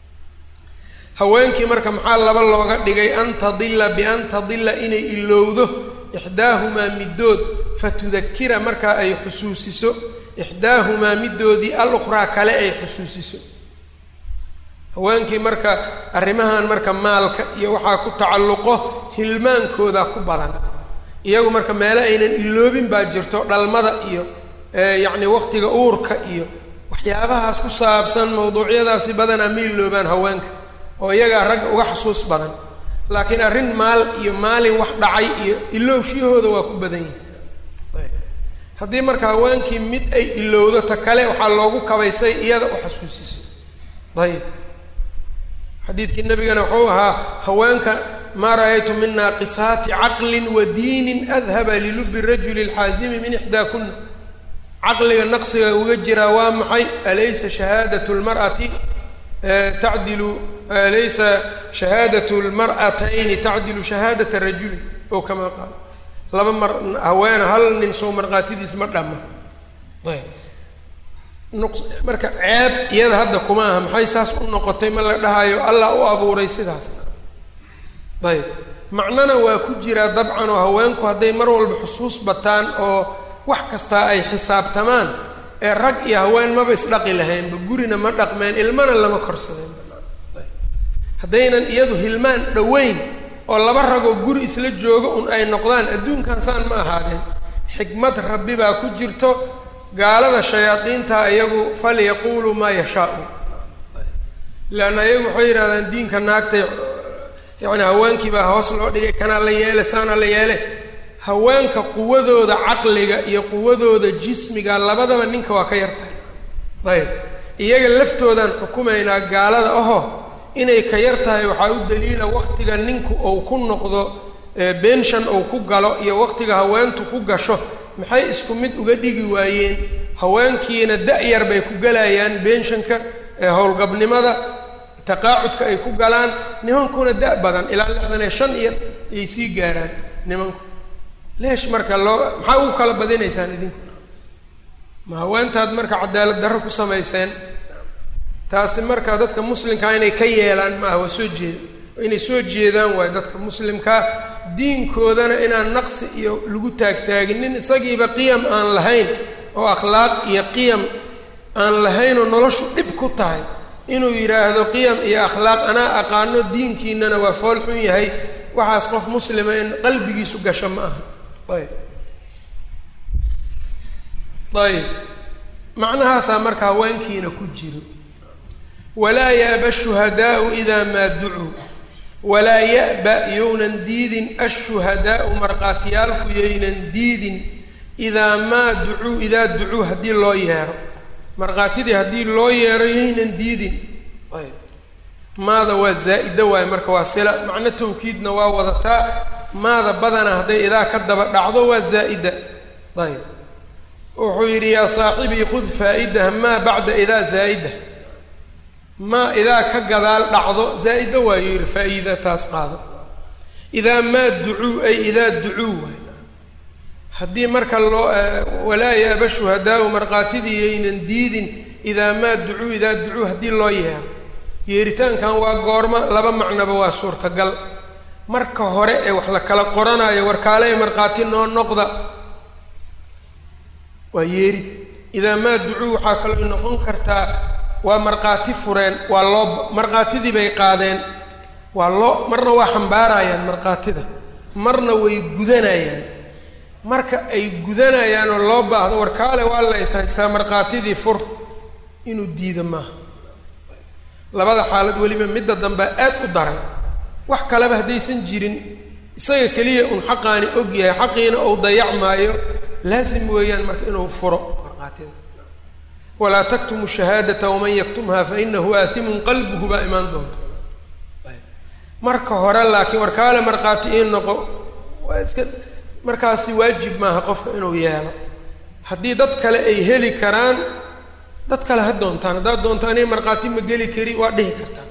Speaker 1: haweenkii marka maxaa 2 looga dhigay an tadilla bian tadilla inay ilowdo ixdaahumaa middood fatudakira markaa ay xusuusiso ixdaahumaa middoodii al-ukhraa kale ay xusuusiso haweenkii marka arrimahan marka maalka iyo waxaa ku tacalluqo hilmaankooda ku badan iyagu marka meelo aynan iloobin baa jirto dhalmada iyo yacni waqtiga uurka iyo waxyaabahaas ku saabsan mawduucyadaasi badanaa ma iloobaan haweenka oo iyagaa ragga uga xusuus badan laakiin arrin maal iyo maalin wax dhacay iyo ilowshiyahooda waa ku badan yihin haddii marka haweenkii mid ay ilowdo ta kale waxaa loogu kabaysay iyada u xasuusiso ayib xadiidkii nabigana wuxuu ahaa haweenka maa ra'aytu min naaqisaati caqlin wa diinin adhaba lilubi rajuli alxaazimi min ixdaakuna caqliga naqsiga uga jiraa waa maxay alaysa shahaadatu lmar'ati tacdilu alaysa shahaadatu lmar'atayni tacdilu shahaadata rajuli oo kama qaal laba mar haweena hal nin soo marqaatidiis ma dhama marka ceeb iyada hadda kuma aha maxay saas u noqotay ma la dhahayo allah u abuuray sidaas ayb macnana waa ku jiraa dabcan oo haweenku hadday mar walba xusuus bataan oo wax kastaa ay xisaabtamaan ee rag iyo haween maba isdhaqi lahaynba gurina ma dhaqmeen ilmana lama korsadeen haddaynan iyadu hilmaan dhoweyn oo laba ragoo guri isla joogo un ay noqdaan adduunkan saan ma ahaadeen xikmad rabbi baa ku jirto gaalada shayaadiinta iyagu falyaquuluu maa yashaau leanna iyagu waxay yidhahdaan diinka naagtay yacni haweenkii baa hoos loo dhigay kanaa la yeele saana la yeele haweenka quwadooda caqliga iyo quwadooda jismiga labadaba ninka waa ka yartahay ayb iyaga laftoodaan xukumaynaa gaalada aho inay ka yar tahay waxaa u daliila waqtiga ninku uu ku noqdo benshan uu ku galo iyo waqtiga haweentu ku gasho maxay isku mid uga dhigi waayeen haweenkiina da-yar bay ku galayaan benshanka howlgabnimada taqaacudka ay ku galaan nimankuna da- badan ilaa 65 iyo ay sii gaaraan nimanku leesh marka loo maxaa ugu kala badinaysaan idinku ma haweentaad marka cadaalad darro ku samayseen taasi marka dadka muslimkaa inay ka yeelaan maaha waa soo jeeda inay soo jeedaan waayo dadka muslimkaa diinkoodana inaan naqsi iyo lagu taagtaaginin isagiiba qiyam aan lahayn oo akhlaaq iyo qiyam aan lahayn oo noloshu dhib ku tahay inuu yidhaahdo qiyam iyo akhlaaq anaa aqaano diinkiinana waa fool xun yahay waxaas qof muslima in qalbigiisu gasho ma aha ayb macnahaasaa marka haweenkiina ku jiro walaa ya'ba ashuhadaau idaa maa ducuu walaa ya'ba yownan diidin ashuhadaau markhaatiyaalku yaynan diidin idaa maa ducuu idaa ducuu haddii loo yeero markhaatidii haddii loo yeero yaynan diidin ayb maada waa zaa'ida waaye marka waa sila macno tawkiidna waa wadataa maada badana hadday idaa ka daba dhacdo waa zaa'ida ayb wuxuu yidhi yaa saaxibii khud faa'idaha maa bacda idaa zaa'ida maa idaa ka gadaal dhacdo zaa'ida waayu yidhi faa'iida taas qaado idaa maa ducuu ay idaa ducuu waay haddii marka loo walaa yaaba shuhadaau markhaatidii yaynan diidin idaa maa ducuu idaa ducuu haddii loo yeero yeeritaankan waa goormo laba macnoba waa suurtagal marka hore ee wax la kala qoranayo warkaaley markhaati noo noqda waa yeerid idaa maa ducuu waxaa kaloo noqon kartaa waa markhaati fureen waa loo markhaatidii bay qaadeen waa loo marna waa xambaarayaan markhaatida marna way gudanayaan marka ay gudanayaan oo loo baahdo warkaale waa la ishaystaa markhaatidii fur inuu diido maaha labada xaalad weliba midda dambe aad u daran wax kaleba haddaysan jirin isaga keliya un xaqaani og yahay xaqiina uu dayacmaayo laasim weeyaan marka inuu furo markhaatida walaa taktumu shahaadata waman yaktumha fainahu aatimun qalbuhu baa imaan doonta marka hore laakiin warkaale markhaati ii noqo waa iska markaasi waajib maaha qofka inuu yeelo haddii dad kale ay heli karaan dad kale ha doontaan haddaad doonto aniga markhaati ma geli kari waa dhihi kartaa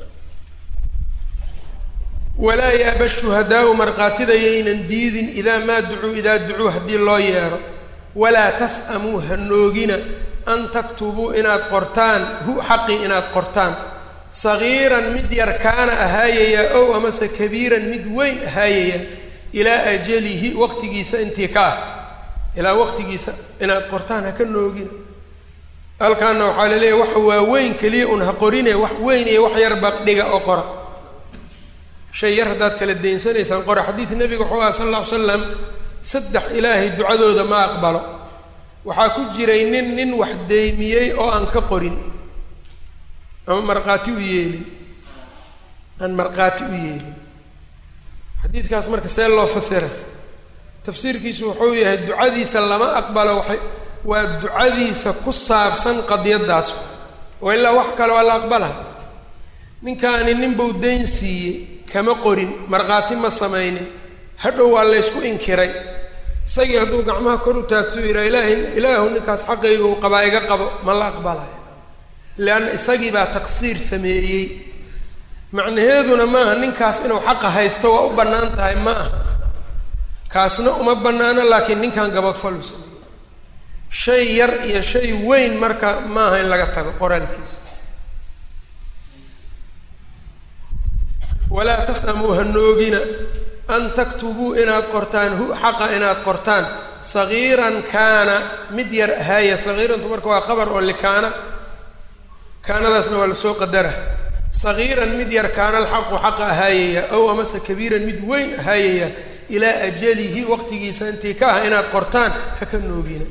Speaker 1: walaa yaaba shuhadaau markhaatida yaynan diidin idaa maa ducuu idaa ducuu haddii loo yeero walaa tas'amuu ha noogina an taktubuu inaad qortaan hu xaqii inaad qortaan sagiiran mid yar kaana ahaayaya ow amase kabiiran mid weyn ahaayaya ilaa ajalihi waqtigiisa intii ka ah ilaa waqtigiisa inaad qortaan ha ka noogina halkaana waxaa la leeyahy wax waaweyn keliya un ha qorine wax weyn iyo wax yar baqdhiga oo qora shay yar haddaad kala daynsanaysaan qora xadiid nebiga wuxuu aha sal alla ly slam 3 ilaahay ducadooda ma aqbalo waxaa ku jiray nin wax deymiyey oo aan ka qorin ama markhaati u yeelin aan markhaati u yeelin xadiidkaas marka see loo fasira tafsiirkiisu wuxuu yahay ducadiisa lama aqbalo waa ducadiisa ku saabsan qadiyaddaas oo ilaa wax kale waa la aqbalaha ninkaani ninbuu dayn siiyey kama qorin markhaati ma samaynin hadhow waa laysku inkiray isagii hadduu gacmaha kor u taagto yidhaha ilaahu ninkaas xaqayga uu qabaa iga qabo ma la aqbalayo leanna isagii baa taqsiir sameeyey macnaheeduna maaha ninkaas inuu xaqa haysto waa u bannaan tahay ma aha kaasna uma bannaano laakiin ninkan gaboodfal u sameeyey shay yar iyo shay weyn marka maaha in laga tago qoraalkiisa. walaa tas'amuu hanoogina an taktubuu inaad qortaan xaqa inaad qortaan sagiiran kaana mid yar ahaaya. sagiirantu marka waa khabar oo likaana kaanadaasna waa lasoo qadara. sagiiran mid yar kaana alxaqu xaqa ahaayaya ow amase kabiiran mid weyn ahaayaya ilaa ajalihi waqtigiisa intii ka ah inaad qortaan ha ka noogina.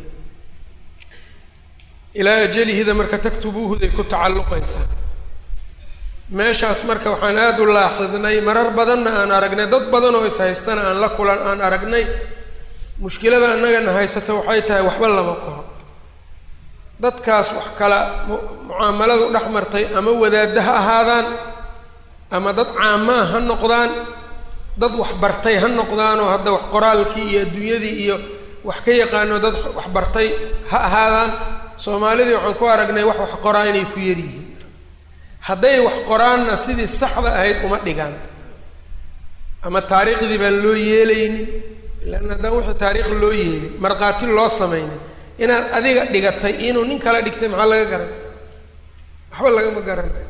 Speaker 1: ilaa ajalihida marka taktubuuhuday ku tacalluqaysaa. meeshaas marka waxaan aada u laaxidnay marar badanna aan aragnay dad badan oo is-haystana aan aragnay. mushkilada annagana haysata waxay tahay waxba lama qoro. dadkaas wax kala mucaamaladu dhex martay ama wadaadda ha ahaadaan ama dad caamaa ha noqdaan dad wax bartay ha noqdaanoo hadda wax qoraalkii iyo adduunyadii iyo wax ka yaqaano dad wax bartay ha ahaadaan. soomaalidii waxaan ku aragnay wax qoraa inay ku yaryihiin. hadday wax qoraanna sidii saxda ahayd uma dhigaan ama taariikhdii baan loo yeelaynin. ilaan haddaan wuxuu taariikh loo yeelin markhaati loo samaynin inaad adiga dhigatay inuu nin kala dhigtay maxaa laga garan? waxba lagama garanayo.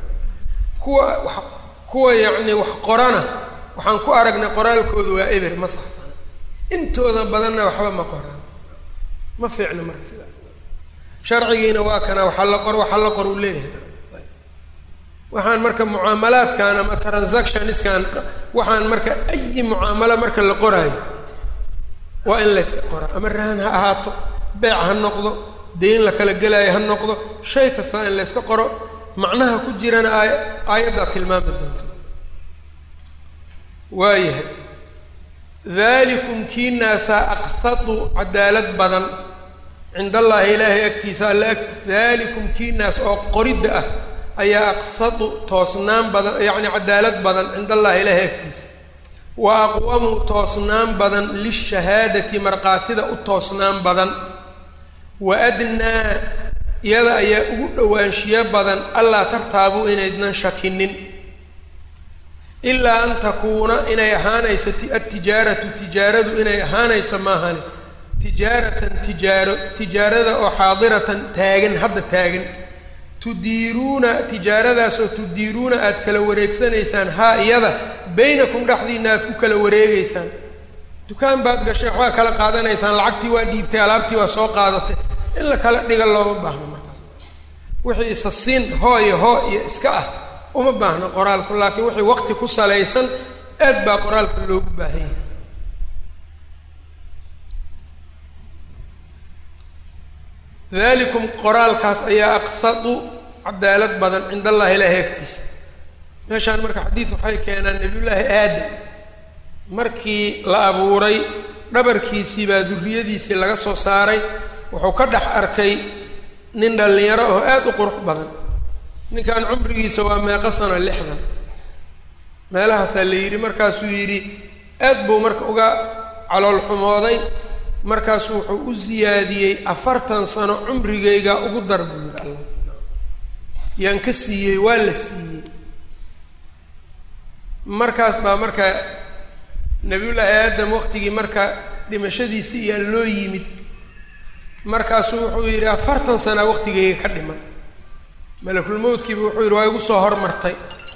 Speaker 1: kuwa yacni wax qorana waxaan ku aragnay qoraalkoodu waa eber ma saxsana. intooda badanna waxba ma qoraan. ma fiicno marka sidaas. sharcigiina waa kana waxa la qor uu leeyahay. waxaan marka mucaamalaadkan ama transactionskan waxaan marka ay mucaamalo marka la qoraayo waa in layska qoraa. ama rahan ha ahaato, beec ha noqdo, deyn la kala gelaayo ha noqdo, shay kastaa in layska qoro. macnaha ku jirana aayaddaa tilmaami doonta. waayahay dalikum kiinaasaa aqsadu cadaalad badan cinda allaahi ilaahay agtiisa alla dalikum kiinaas oo qoridda ah ayaa aqsadu toosnaan badan yacni cadaalad badan cinda allaahi ilaahay agtiisa. wa aqwamu toosnaan badan lishahaadati markhaatida u toosnaan badan. wa adnaa iyada ayaa ugu dhowaanshiyo badan allaa tartaabuu inaydnan shakinin. ilaa an takuuna inay ahaanayso adtijaaratu tijaaradu inay ahaanayso maahane tijaarada oo xaadiratan taagan hadda taagan. tudiiruuna tijaaradaasoo tudiiruuna aad kala wareegsanaysaan haa iyada baynakum dhexdiina aad ku kala wareegeysaan. dukaan baad gashay waxbaa kala qaadanaysaan, lacagtii waa dhiibtay, alaabtii waa soo qaadatay. in la kala dhiga looma baahno markaas. wixii isa siin hoo iyo iska ah uma baahno qoraalku. laakiin wixii waqti ku salaysan aad baa qoraalka loogu baahan yahay. dalikum qoraalkaas ayaa aqsadu cadaalad badan cinda allahi ilaahay agtiisa. meeshaan marka xadiid waxay keenaan nabiyullaahi aadam markii la abuuray dhabarkiisii baa durriyadiisii laga soo saaray. wuxuu ka dhex arkay nin dhallinyaro oo aada u qurux badan. ninkan cumrigiisa waa meeqa sano 60 meelahaasaa la yidhi. markaasuu yidhi aad buu marka uga calool xumooday. markaasuu wuxuu u siyaadiyey 40 sano cumrigayga ugu dar buu yidhi alla yaan ka siiyey waa la siiyey. markaas baa marka nabiyullaahi aadam waqtigii marka dhimashadiisii iyaa loo yimid. markaasuu wuxuu yidhi 40 sana waqtigayga ka dhiman. malakulmowdkiiba wuxuu yidhi waa igu soo hormartay.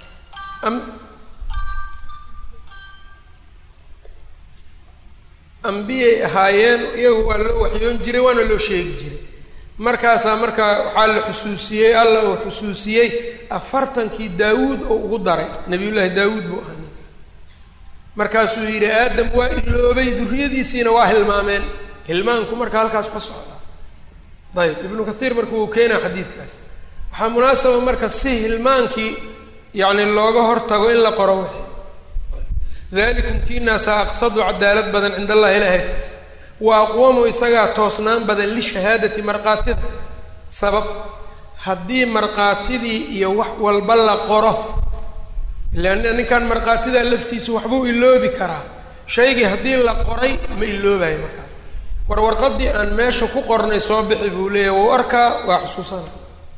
Speaker 1: ambiyay ahaayeen iyagu waa loo waxyoon jiray waana loo sheegi jiray. markaasaa marka waxaa la xusuusiyey alla uu xusuusiyey 40kii daawuud oo ugu daray. nabiyullaahi daawuud buu ahaa ninka. markaasuu yidhi aadam waa iloobay durriyadiisiina waa hilmaameen. hilmaanku marka halkaas ka socda. ayib ibnu kathiir marka wuu keenaa xadiidkaas. waxaa munaasaba marka si hilmaankii yacni looga hortago in la qoro wixii. dalikum kiinaasaa aqsadu cadaalad badan cinda allahi ilaahay agtiisa. wa aqwamu isagaa toosnaan badan lishahaadati markhaatida. sabab haddii markhaatidii iyo wax walba la qoro ilaana ninkan markhaatida laftiisa waxbuu iloobi karaa. shaygii haddii la qoray ma iloobayo markaas. warqadii aan meesha ku qornay soo bixi buu leeyahy wau arkaa waa xusuusana.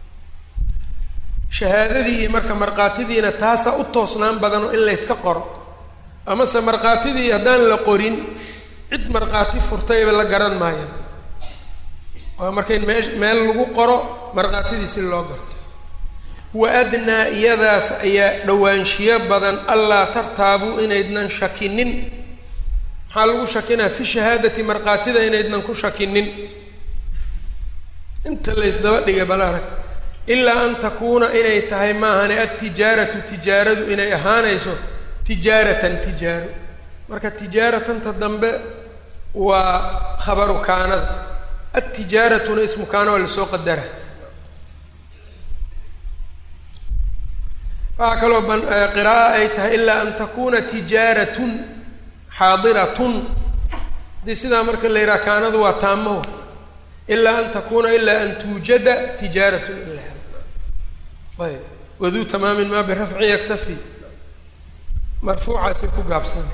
Speaker 1: shahaadadii iyo marka markhaatidiina taasaa u toosnaan badanoo in layska qoro. amase markhaatidii haddaan la qorin cid markhaati furtayba la garan maayaan waa markay meel lagu qoro markhaatidiisi loo garto wa adnaa iyadaas ayaa dhowaanshiyo badan allaa tartaabuu inaydnan shakinin maxaa lagu shakinaa fi shahaadati markhaatida inaydnan ku shakinin inta laysdaba dhigay bal arag ilaa an takuuna inay tahay maahane adtijaaratu tijaaradu inay ahaanayso tijaaratan tijaaro marka tijaaratanta dambe waa khabaru kaanada atijaaratuna ismu kaana waa lasoo qadara waxaa kaloo qiraa'o ay tahay ilaa an takuuna tijaaratun xaadiratun haddii sidaa marka la yidhaha kaanadu waa taamaho ilaa an takuuna ilaa an tuujada tijaaratun ilaa ayb waduu tamaamin maa birafci yaktafi marfuucaasay ku gaabsana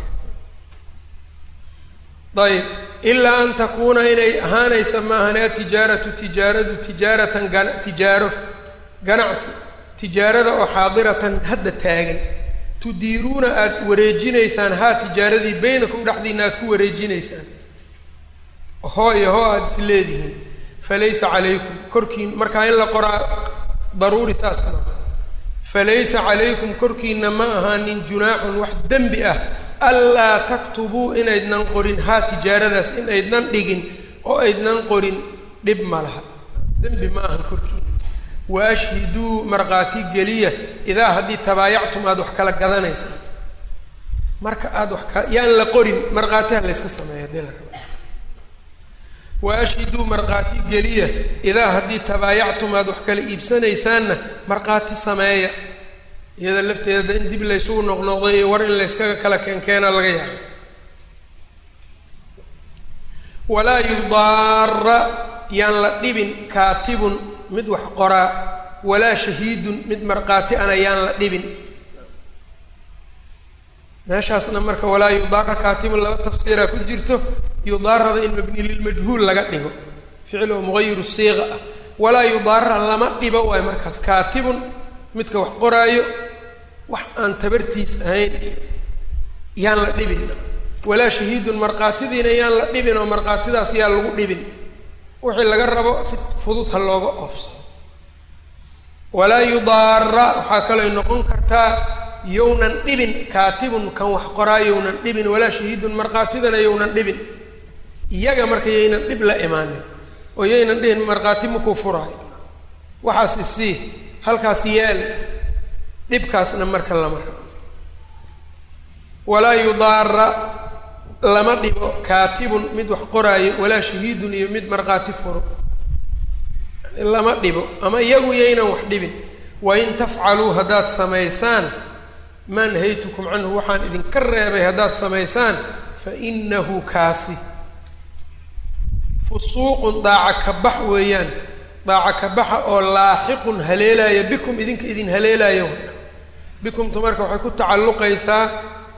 Speaker 1: ayb ilaa an takuuna inay ahaanaysa maahane atijaaratu tijaaradu tijaaratan tijaaro ganacsi tijaarada oo xaadiratan hadda taagan tudiiruuna aada wareejinaysaan haa tijaaradii baynakum dhexdiina aada ku wareejinaysaan hooyo hoo aada is leedihiin falaysa calaykum korkiin markaa in la qoraa daruuri saas ma falaysa calaykum korkiina ma ahaanin junaaxun wax dembi ah allaa taktubuu inaydnan qorin haa tijaaradaas in aydnan dhigin oo aydnan qorin dhib ma laha dembi ma ahan korkiina wa ashhiduu markhaati geliya idaa haddii tabaayactum aada wax kala gadanaysaan marka aada yaan la qorin markhaatiha layska sameeya hadii la raba wa ashhiduu markhaati geliya idaa haddii tabaayactum aada wax kala iibsanaysaanna markhaati sameeya iyada lafteeda in dib laysugu noqnoqday iyo war in layskaga kala keenkeena laga yaabo walaa yudaara yaan la dhibin kaatibun mid wax qoraa walaa shahiidun mid markhaati ana yaan la dhibin meeshaasna marka walaa yudaara kaatibun laba tafsiiraa ku jirto yudaarada in mabni lilmajhuul laga dhigo ficil oo mugayiru siiqa ah walaa yudaara lama dhibo waay markaas kaatibun midka wax qoraayo wax aan tabartiis ahayn yaan la dhibin walaa shahiidun markhaatidiina yaan la dhibin oo markhaatidaas yaan lagu dhibin wixii laga rabo si fudud ha looga oofsado walaa yudaara waxaa kaloo noqon kartaa yownan dhibin kaatibun kan wax qoraa yownan dhibin walaa shahiidun markhaatidana yownan dhibin iyaga marka yaynan dhib la imaanin oo yaynan dhihin markhaati makuu furaayo waxaas isii halkaas yeel dhibkaasna marka lama rabo walaa yudaara lama dhibo kaatibun mid wax qoraayo walaa shahiidun iyo mid markhaati furo lama dhibo ama iyagu yaynan wax dhibin wain tafcaluu haddaad samaysaan maa nahaytukum canhu waxaan idinka reebay haddaad samaysaan fa inahu kaasi fusuuqun daaca ka bax weeyaan daaca ka baxa oo laaxiqun haleelaya bikum idinka idin haleelayo bikumtu marka waxay ku tacalluqaysaa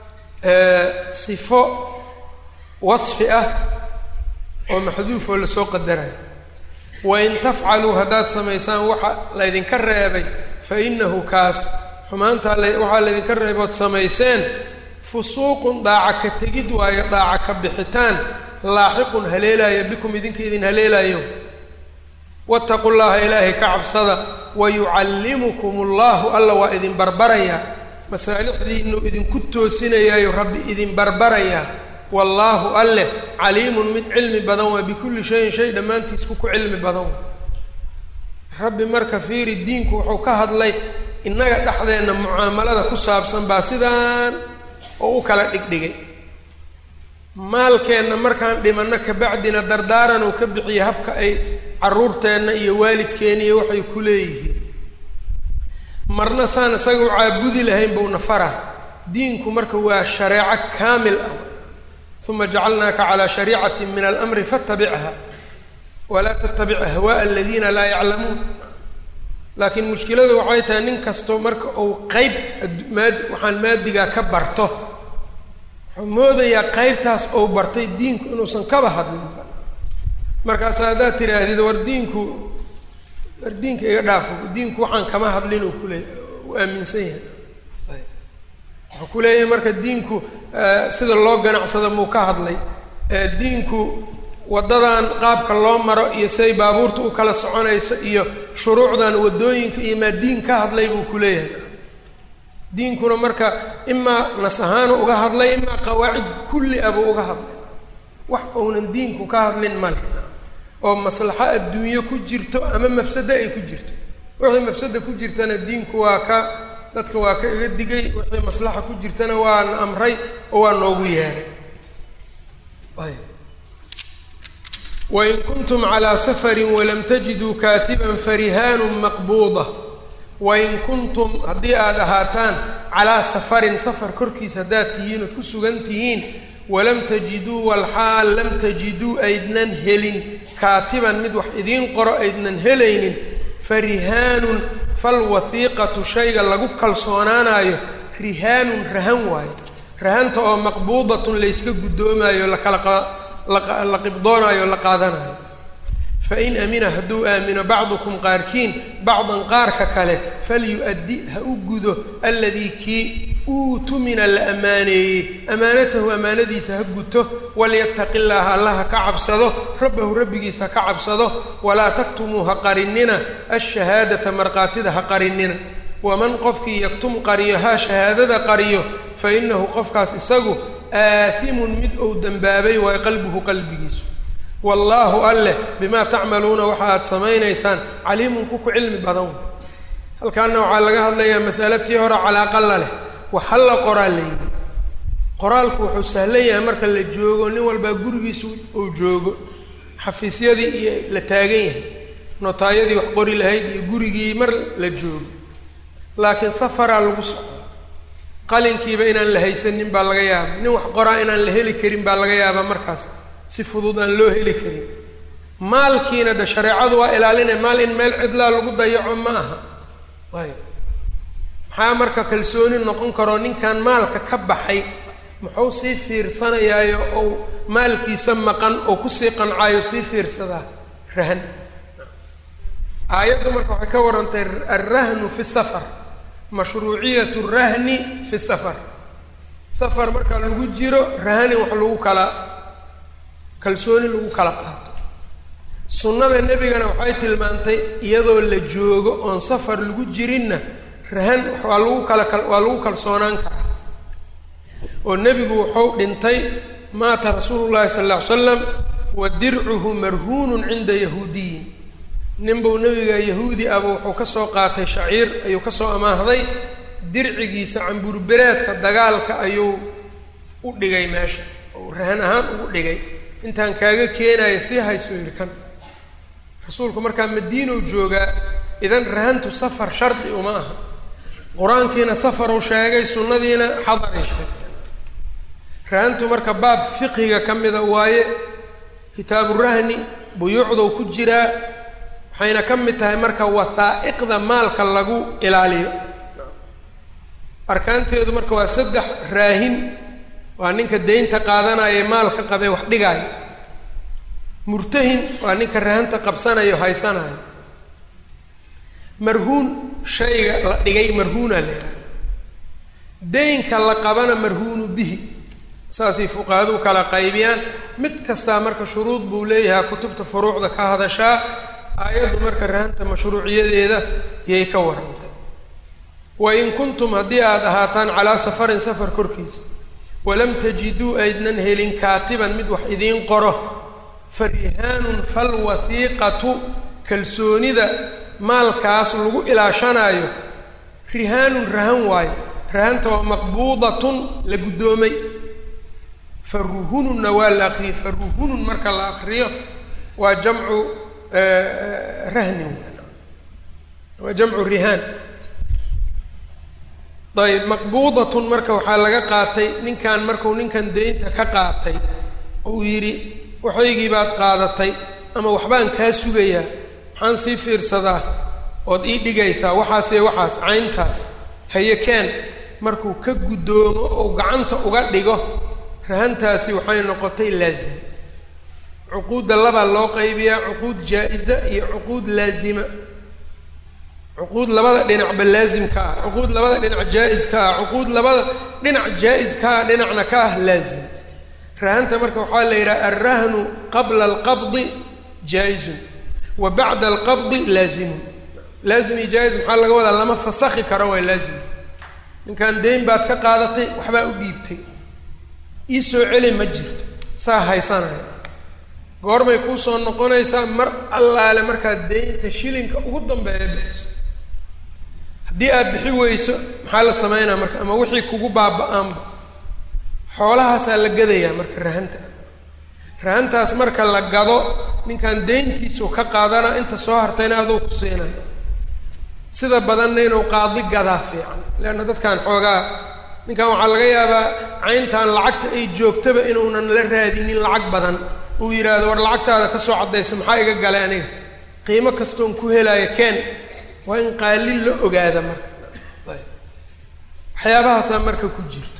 Speaker 1: sifo wasfi ah oo maxduuf oo lasoo qadarayo wain tafcaluu haddaad samaysaan waxa laydinka reebay fa inahu kaas xumaantaa waxaa laydinka reebood samayseen fusuuqun daaca ka tegid waayo daaca ka bixitaan laaxiqun haleelaya bikum idinka idin haleelayo wattaqu llaha ilaahay ka cabsada wayucallimukum allahu alla waa idin barbarayaa masaalixdiinuu idinku toosinayaayo rabbi idin barbarayaa wallaahu alleh caliimun mid cilmi badan waa bikulli shayin shay dhammaantiis ku cilmi badan waa rabbi marka fiiri diinku wuxuu ka hadlay innaga dhexdeenna mucaamalada ku saabsan baa sidaan oo u kala dhigdhigay maalkeenna markaan dhimanno kabacdina dardaaran uu ka bixiyey habka ay carruurteenna iyo waalidkeenna iyo waxay ku leeyihiin marna saan isaga u caabudi lahayn bowna fara diinku marka waa shareeco kaamil ah uma jacalnaaka calaa shariicati min alamri fatabichaa walaa tattabic ahwaaءa aladiina laa yaclamuun laakiin mushkiladu waxay tahay nin kastoo marka uu qeyb waxaan maadigaa ka barto wuxuu moodayaa qeybtaas ou bartay diinku inuusan kaba hadlinba markaas haddaad tidhaahdid war diinka iga dhaafo diinku waxaan kama hadlin uu kule uu aaminsan yahay wuxuu ku leeyahay marka diinku sida loo ganacsado muu ka hadlay diinku wadadan qaabka loo maro iyo say baabuurta u kala soconayso iyo shuruucdan wadooyinka iyo ma diin ka hadlay buu ku leeyahay diinkuna marka imaa nas ahaan uga hadlay imaa qawaacid kulli abu uga hadlay wax uunan diinku ka hadlin male oo maslaxa adduunyo ku jirto ama mafsado ay ku jirto wixii mafsado ku jirtana diinku waa ka dadka waa ka iga digay wixii maslaxa ku jirtana waa na amray oo waa noogu yeeray wain kuntum calaa safarin walam tajiduu kaatiban farihaanun maqbuuda wain kuntum haddii aada ahaataan calaa safarin safar korkiisa haddaad tihiin ood ku sugan tihiin walam tajiduu walxaal lam tajiduu aydnan helin kaatiban mid wax idiin qoro aydnan helaynin farihaanun falwahiiqatu shayga lagu kalsoonaanayo rihaanun rahan waayo rahanta oo maqbuudatun layska guddoomayo la qibdoonaayo la qaadanayo fain amina hadduu aamino bacdukum qaarkiin bacdan qaarka kale falyu-addi ha u gudo alladii kii uutumina la ammaaneeyey amaanatahu ammaanadiisa ha guto walyattaqi llaaha allaha ka cabsado rabbahu rabbigiisa ha ka cabsado walaa taktumuu ha qarinina ashahaadata markhaatida ha qarinina waman qofkii yaktum qariyo haa shahaadada qariyo fa inahu qofkaas isagu aatimun mid ou dembaabay waayo qalbuhu qalbigiisu wallaahu alleh bimaa tacmaluuna waxa aad samaynaysaan caliimun ku cilmi badan halkaana waxaa laga hadlayaa masalatii hore calaaqalla leh waxa la qoraa layidhi qoraalku wuxuu sahlan yahay marka la joogo nin walbaa gurigiisu uu joogo xafiisyadii iyo la taagan yahay notaayadii wax qori lahayd iyo gurigii mar la joogo laakiin safaraa lagu socdo qalinkiiba inaan la haysanin baa laga yaabaa nin wax qoraa inaan la heli karin baa laga yaabaa markaas si fudud aan loo heli karin maalkiina de shareecadu waa ilaalinaya maal in meel cidlaa lagu dayaco ma aha ayb maxaa marka kalsooni noqon karo ninkan maalka ka baxay muxuu sii fiirsanayaayo ou maalkiisa maqan oo kusii qancaayo sii fiirsadaa rahan aayaddu marka waxay ka warantay alrahnu fi safar mashruuciyatu rahni fi safar safar marka lagu jiro rahani wax lagu kala kalsooni lagu kala qaato sunnada nebigana waxay tilmaantay iyadoo la joogo oon safar lagu jirinna rahan waa lagu kalsoonaan karaa oo nebigu wuxuu dhintay maata rasuulu llahi sala alla ly slam wa dircuhu marhuunun cinda yahuudiyin ninbuu nebiga yahuudi aba wuxuu ka soo qaatay shaciir ayuu ka soo amaahday dircigiisa cambuurbereedka dagaalka ayuu u dhigay meesha oo rahan ahaan ugu dhigay intaan kaaga keenayo sii haysuu yidhi kan rasuulku markaa madiinow joogaa idan rahantu safar shardi uma aha qur-aankiina safaruu sheegay sunnadiina xadaray sheegtay rahantu marka baab fiqhiga ka mida waaye kitaaburahni buyuucdou ku jiraa waxayna ka mid tahay marka wathaa'iqda maalka lagu ilaaliyo arkaanteedu marka waa 3 raahin waa ninka deynta qaadanaya maalka qabee wax dhigaayo murtahin waa ninka rahanta qabsanayo haysanayo marhuun shayga la dhigay marhuuna leh deynka la qabana marhuunu bihi saasay fuqahadu kala qaybiyaan mid kastaa marka shuruud buu leeyahay kutubta furuucda ka hadashaa aayaddu marka rahanta mashruuciyadeeda yay ka warantay wain kuntum haddii aad ahaataan calaa safarin safar korkiisa walam tajiduu aydnan helin kaatiban mid wax idiin qoro farihaanun falwahiiqatu kalsoonida maalkaas lagu ilaashanaayo rihaanun rahan waayo rahanta waa maqbuudatun la guddoomay faruhununna waa la akriyey faruhunun marka la akriyo waa jamcu rahnin waa jamcu rihaan ayb maqbuudatun marka waxaa laga qaatay ninkan markuu ninkan deynta ka qaatay uu yidhi waxaygii baad qaadatay ama waxbaan kaa sugayaa maxaan sii fiirsadaa ood ii dhigaysaa waxaas iyo waxaas cayntaas hayekeen markuu ka guddoomo oo gacanta uga dhigo rahantaasi waxay noqotay laazim cuquudda labaa loo qaybiyaa cuquud jaa-isa iyo cuquud laazima cuquud labada dhinacba laazimka ah cuquud labada dhinac jaa-iska ah cuquud labada dhinac jaa-iska ah dhinacna ka ah laazim rahanta marka waxaa la yidhaha alrahnu qabla alqabdi jaa-izun wa bacda alqabdi laazimun laazim iyo jaa-iz maxaa laga wadaa lama fasakhi karo waa laazim ninkan deyn baad ka qaadatay waxbaa u dhiibtay ii soo celi ma jirto saa haysanaya goormay kuu soo noqonaysaa mar allaale markaad deynta shilinka ugu dambeeya bixiso haddii aad bixi weyso maxaa la sameynaa marka ama wixii kugu baaba-aanba xoolahaasaa la gadayaa marka rahantaas marka la gado ninkan deyntiisu ka qaadana inta soo hartayna aduu ku siinayo sida badanna inuu qaadi gadaa fiican leanna dadkan xoogaa ninkan waxaa laga yaabaa cayntan lacagta ay joogtaba inuunan la raadinin lacag badan uu yidhaahdo war lacagtaada ka soo caddaysa maxaa iga galay aniga qiimo kastoon ku helaayo keen waa in qaalin la ogaada marka waxyaabahaasaa marka ku jirto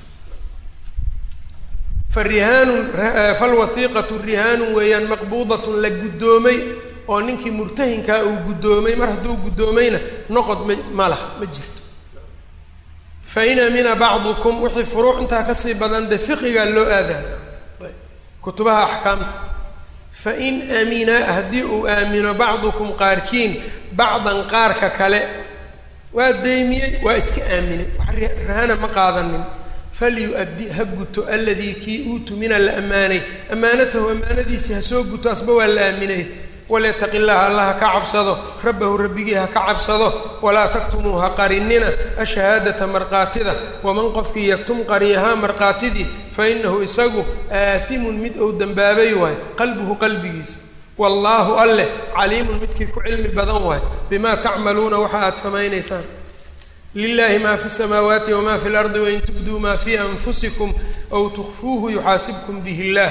Speaker 1: farihaanun falwathiiqatu rihaanun weeyaan maqbuudatun la guddoomay oo ninkii murtahinkaa uu guddoomay mar hadduu guddoomayna noqod ma laha ma jirto fain amina bacdukum wixii furuuc intaa kasii badan dee fiqigaa loo aadaana kutubaha axkaamta fain amina haddii uu aamino bacdukum qaarkiin bacdan qaarka kale waa deymiyey waa iska aaminay wax rahana ma qaadanin falyu-addi ha guto aladii kii uutumina la ammaanay ammaanatahu ammaanadiisii ha soo guto asba waa la aaminay walyataqi llaha allah ha ka cabsado rabbahu rabbigii ha ka cabsado walaa taktumuu ha qarinina ashahaadata markaatida waman qofkii yaktum qariyahaa markaatidii fa inahu isagu aatimun mid ou dembaabay waayo qalbuhu qalbigiisa wallaahu alleh caliimun midkii ku cilmi badan waayo bimaa tacmaluuna waxa aad samaynaysaan lilahi ma fi samaawaati wma fi lardi wain tubduu ma fii anfusikum aw tukfuuhu yuxaasibkum bihi illah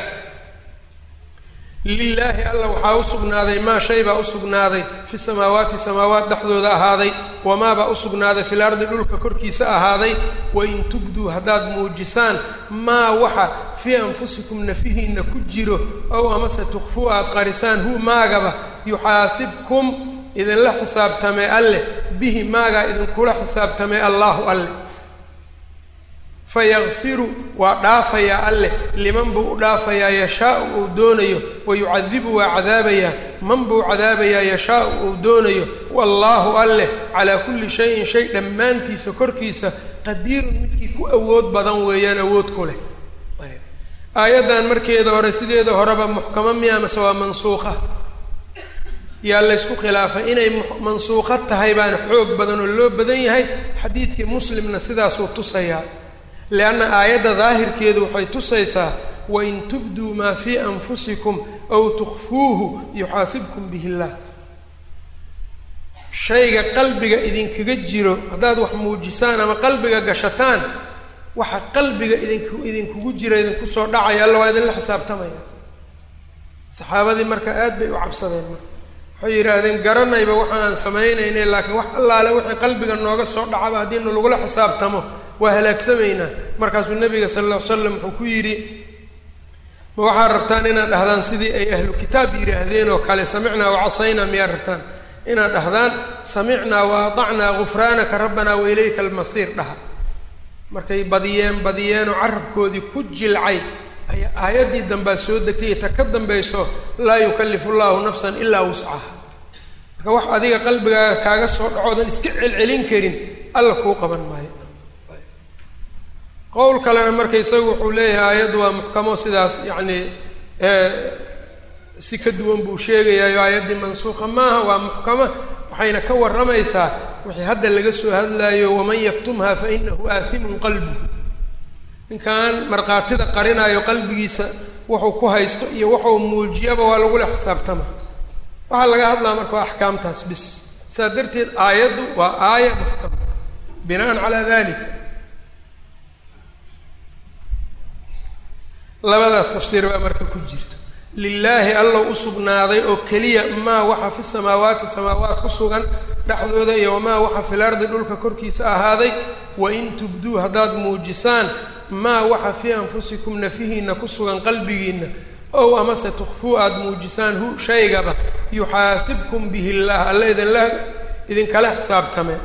Speaker 1: lilaahi alla waxaa u sugnaaday maa shay baa u sugnaaday fi samaawaati samaawaat dhexdooda ahaaday wamaabaa u sugnaaday fil ardi dhulka korkiisa ahaaday wain tubduu haddaad muujisaan maa waxa fii anfusikum nafihiinna ku jiro ow amase tukfuu aad qarisaan hu maagaba yuxaasibkum idinla xisaabtamee alleh bihi maagaa idinkula xisaabtamee allaahu alleh fayakfiru waa dhaafayaa alleh liman buu u dhaafayaa yashaau uu doonayo wayucadibu waa cadaabayaa man buu cadaabayaa yashaau uu doonayo wallaahu alleh calaa kulli shayin shay dhammaantiisa korkiisa qadiirun midkii ku awood badan weeyaan awood ku leh aayaddan markeeda hore sideeda horeba muxkamo miya mase waa mansuuqa yaa laysku khilaafay inay mansuuqa tahay baana xoog badan oo loo badan yahay xadiidkii muslimna sidaasuu tusayaa lianna aayadda daahirkeedu waxay tusaysaa wain tubduu maa fii anfusikum aw tukfuuhu yuxaasibkum bihi illah shayga qalbiga idinkaga jiro haddaad wax muujisaan ama qalbiga gashataan waxa qalbiga idinkugu jira idinku soo dhacaya alla waa idinla xisaabtamaya saxaabadii marka aad bay u cabsadeen marka waxay yidhaahdeen garanayba waxaan samaynaynay laakiin wax allaale wixii qalbiga nooga soo dhacaba haddii nu lagula xisaabtamo waa halaagsamaynaa markaasuu nabiga sala alla ly slam wuxuu ku yidhi ma waxaad rabtaan inaad dhahdaan sidii ay ahlu kitaab yidhaahdeen oo kale samicnaa wacasaynaa miyaad rabtaan inaad dhahdaan samicnaa wa atacnaa gufraanaka rabbanaa wa ilayka almasiir dhaha markay badiyeenoo carabkoodii ku jilcay ayaa aayaddii dambaa soo degtay ta ka dambayso laa yukallifu llaahu nafsan ilaa wuscaha marka wax adiga qalbigaaga kaaga soo dhacoodan iska celcelin karin alla kuu qaban maayo qowl kalena marka isagu wuxuu leeyahay aayaddu waa muxkamo sidaas yacni si ka duwan buu sheegayaayo aayaddii mansuuqa maaha waa muxkama waxayna ka warramaysaa wixii hadda laga soo hadlaayo waman yaktumha fa inahu aatimun qalbuhu ninkan markhaatida qarinaayo qalbigiisa wuxuu ku haysto iyo wuxuu muujiyaba waa lagula xisaabtama waxaa laga hadlaa marka waa axkaamtaas bis saa darteed aayaddu waa aaya muxkama bina'an calaa dalika labadaas tafsiir baa marka ku jirta lilaahi allow u sugnaaday oo keliya maa waxa fi samaawaati samaawaat ku sugan dhexdooda iyo wamaa waxa fil ardi dhulka korkiisa ahaaday wain tubduu haddaad muujisaan maa waxa fii anfusikum nafihiinna ku sugan qalbigiinna ow amase tukfuu aada muujisaan hu shaygaba yuxaasibkum bihi illaah alla idinkala xisaabtame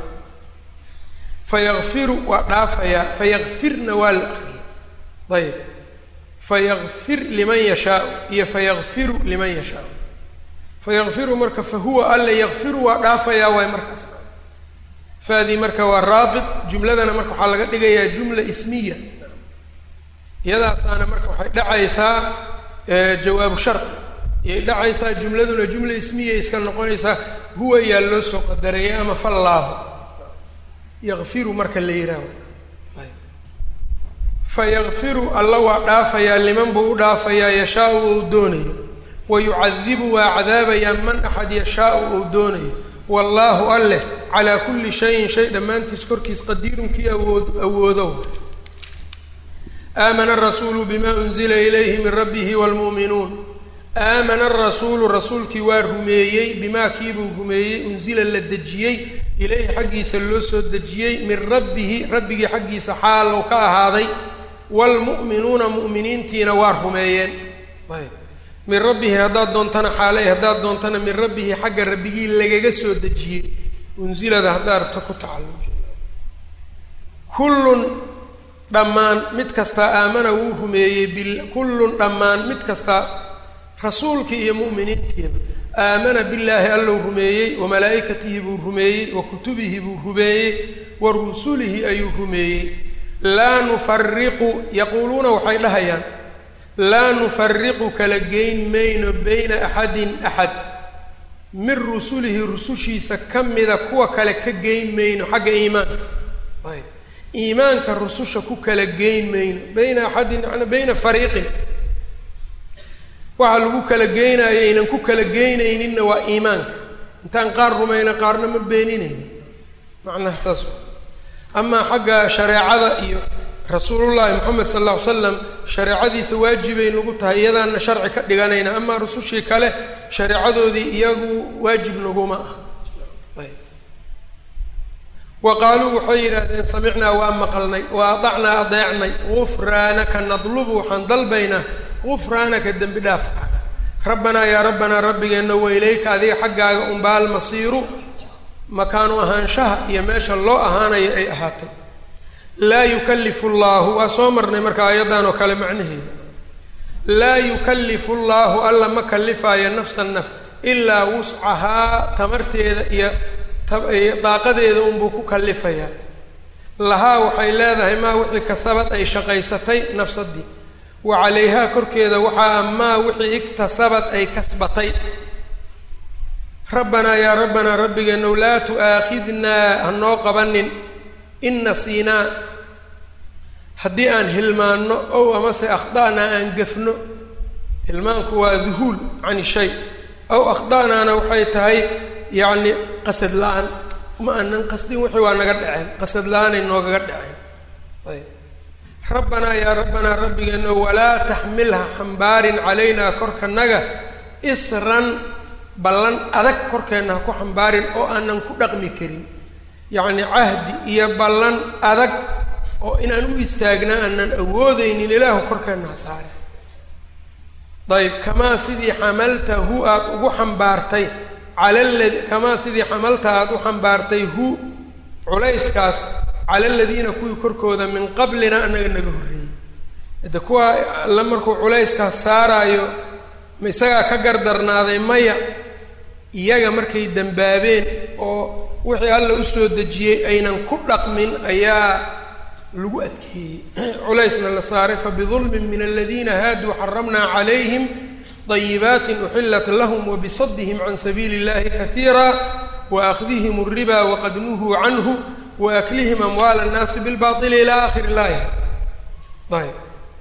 Speaker 1: fayakfiru waa dhaafayaa fayakfirna waa la aqriyay ayib fayakfir liman yashaau iyo fayakfiru liman yashaau. fayakfiru marka fahuwa alla yakfiru waa dhaafayaa waay markaas. faadii marka waa raabit, jumladana marka waxaa laga dhigayaa jumla ismiya, iyadaasaana marka waxay dhacaysaa jawaabu shardi iyay dhacaysaa, jumladuna jumla ismiya iska noqonaysaa, huwa yaa loo soo qadareeyay ama fallaahu yakfiru marka la yihaaho. fayakfiru alla waa dhaafayaa liman buu u dhaafayaa yashaau ou doonayo, wayucadibu waa cadaabayaa man axad yashaau ou doonayo. wallaahu alleh calaa kulli shayin shay dhammaantiis korkiis qadiirun kii awoodo. aamana arasuulu bimaa unzila ilayhi min rabbihi waalmu'minuun. aamana arasuulu rasuulkii waa rumeeyey bimaa kiibuu rumeeyey unsila la dejiyey ilayhi xaggiisa loo soo dejiyey min rabbihi rabbigii xaggiisa xaalow ka ahaaday, waalmu'minuuna mu'miniintiina waa rumeeyeen. min rabbihi haddaad doontana xaaley, haddaad doontana min rabbihi xagga rabbigii lagaga soo dejiyey, unsilada haddaad rabto ku tacalluj. kullun dhammaan mid kastaa aamana wuu rumeeyey kullun dhammaan mid kastaa rasuulkii iyo mu'miniintiina aamana billaahi allou rumeeyey, wa malaa'ikatihi buu rumeeyey, wa kutubihi buu rumeeyey, wa rusulihi ayuu rumeeyey. laa nufariqu yaquuluuna waxay dhahayaan laa nufariqu kala geyn mayno bayna axadin axad min rusulihi rusushiisa ka mida kuwa kale ka geyn mayno xagga iimaanka. iimaanka rususha ku kala geyn mayno, bayna axadin manaa bayna fariiqin, waxaa lagu kala geynayo aynan ku kala geynayninna waa iimaanka. intaan qaar rumayna qaarna ma beeninayni, macnaha saas. amaa xagga shareecada iyo rasuulullaahi moxamed sal alla ly slam shareecadiisa waajibay nagu tahay, iyadaanna sharci ka dhiganayna. amaa rusushii kale shareecadoodii iyagu waajib naguma ah. wa qaaluu waxay yidhaahdeen samicnaa waa maqalnay, wa adacnaa adeecnay, gufraanaka nadlubu waxaan dalbaynaa gufraanaka dembi dhaafkaaga. rabbanaa yaa rabbanaa rabbigeenna wa ilayka adiga xaggaaga unbaa almasiiru makaanu ahaanshaha iyo meesha loo ahaanayo ay ahaatay. laa yukallifu llaahu waa soo marnay marka aayaddan oo kale macnaheeda. laa yukallifu llaahu alla ma kallifaayo nafsan naf ilaa wuscahaa tamarteeda iyo daaqadeeda unbuu ku kallifayaa. lahaa waxay leedahay maa wixii kasabad ay shaqaysatay nafsadii, wa calayhaa korkeeda waxaa amaa wixii iktasabad ay kasbatay. rabbanaa yaa rabbanaa rabbigeenow laa tu'aakhidnaa hanoo qabanin in nasiinaa haddii aan hilmaanno ow amase akhda'naa aan gafno. hilmaanku waa duhuul cani shay, ow akhda'naana waxay tahay yacni qasad la-aan, ma aanan qasdin wixii waa naga dhaceen, qasad la-aanay noogaga dhaceen. ayb rabbanaa yaa rabbanaa rabbigeeno walaa taxmilha xambaarin calaynaa korkanaga isran ballan adag korkeenna ha ku xambaarin oo aanan ku dhaqmi karin. yacni cahdi iyo ballan adag oo inaan u istaagna aanan awoodeynin ilaahu korkeenna ha saare. ayb kamaa sidii xamaltahu aada ugu xambaartay kamaa sidii xamalta aada u xambaartay hu culayskaas cala aladiina kuwii korkooda min qablina anaga naga horreeyey. hadde kuwa alla markuu culayskaas saaraayo ma isagaa ka gardarnaaday? maya, iyaga markay dembaabeen oo wixii alla usoo dejiyey aynan ku dhaqmin ayaa lagu adkeeyey culaysna la saaray. fabidulmin min aladiina haaduu xaramnaa calayhim طayibaatin uxillat lahum wabisadihim can sabiili اllahi kaiira waaakhdihim الriba waqad nuhuu canhu waaklihim amwaal الnaasi bilbaطili ila akhir laaya. ayb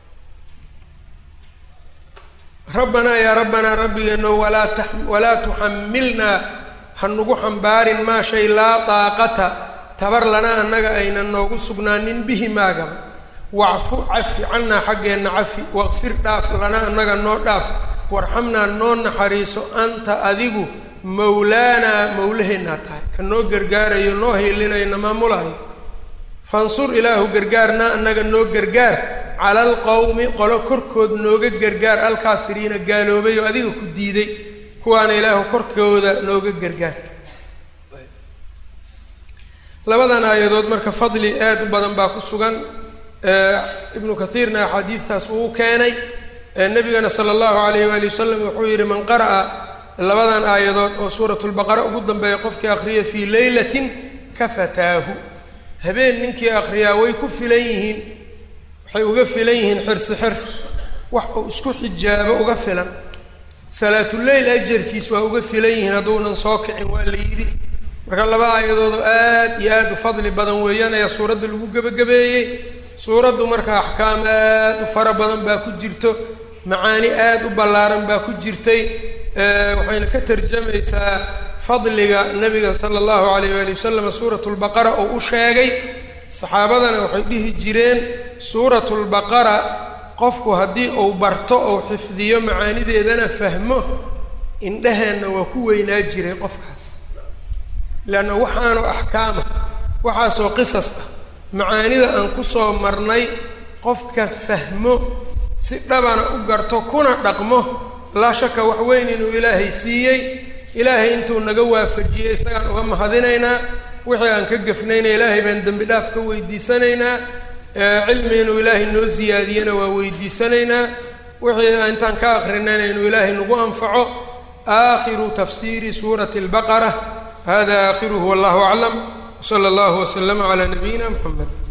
Speaker 1: rabbanaa yaa rabbanaa rabbigeeno walaa tuxamilnaa hanugu xambaarin maa shay laa daaqata tabar lana annaga aynan noogu sugnaanin bihi maagaba. wacfu cafi cannaa xaggeenna cafi, waqfir dhaaf lana annaga noo dhaaf, warxamnaa noo naxariiso, anta adigu mawlaanaa mawlaheennaa tahay ka noo gargaarayo noo hiilinayo na maamulayo. fansur ilaahu gargaarnaa annaga noo gargaar cala alqowmi qolo korkood nooga gargaar alkaafiriina gaaloobay oo adiga ku diiday, kuwaana ilaahu korkooda nooga gargaar. labadan aayadood marka fadli aad u badan baa ku sugan. ibnu kathiirna axaadiidtaas uu keenay nabigana sala allahu calayh waali wasalam wuxuu yidhi man qara'a labadan aayadood oo suuratulbaqara ugu dambeeya qofkii akhriya fii leylatin kafataahu habeen ninkii akhriyaa way ku filan yihiin waxay uga filan yihiin xirsi xir wax uu isku xijaabo uga filan salaatuleyl ajarkiis waa uga filan yihiin hadduunan soo kicin waa la yidhi marka laba aayadood oo aad iyo aad u fadli badan weeyaan ayaa suuradda lagu gebagabeeyey suuraddu marka axkaam aad u fara badan baa ku jirto macaani aad u ballaaran baa ku jirtay waxayna ka tarjamaysaa fadliga nabiga sala allahu calayh waali wasalam suuratulbaqara oo u sheegay saxaabadana waxay dhihi jireen suuratulbaqara qofku haddii uu barto ou xifdiyo macaanideedana fahmo indhaheenna waa ku weynaa jiray qofkaas leanna waxaanu axkaama waxaasoo qisas ah macaanida aan ku soo marnay qofka fahmo si dhabana u garto kuna dhaqmo laa shaka wax weyn inuu ilaahay siiyey ilaahay intuu naga waafajiyey isagaan uga mahadinaynaa wixii aan ka gafnayna ilaahay baan dembi dhaaf ka weydiisanaynaa cilmi inuu ilaahay noo siyaadiyana waa weydiisanaynaa wixii intaan ka akrinayna inuu ilaahay nagu anfaco aakhiru tafsiiri suurati albaqara hada aakhiruhu wallahu aclam wsala allahu waslama calaa nabiyina muxamed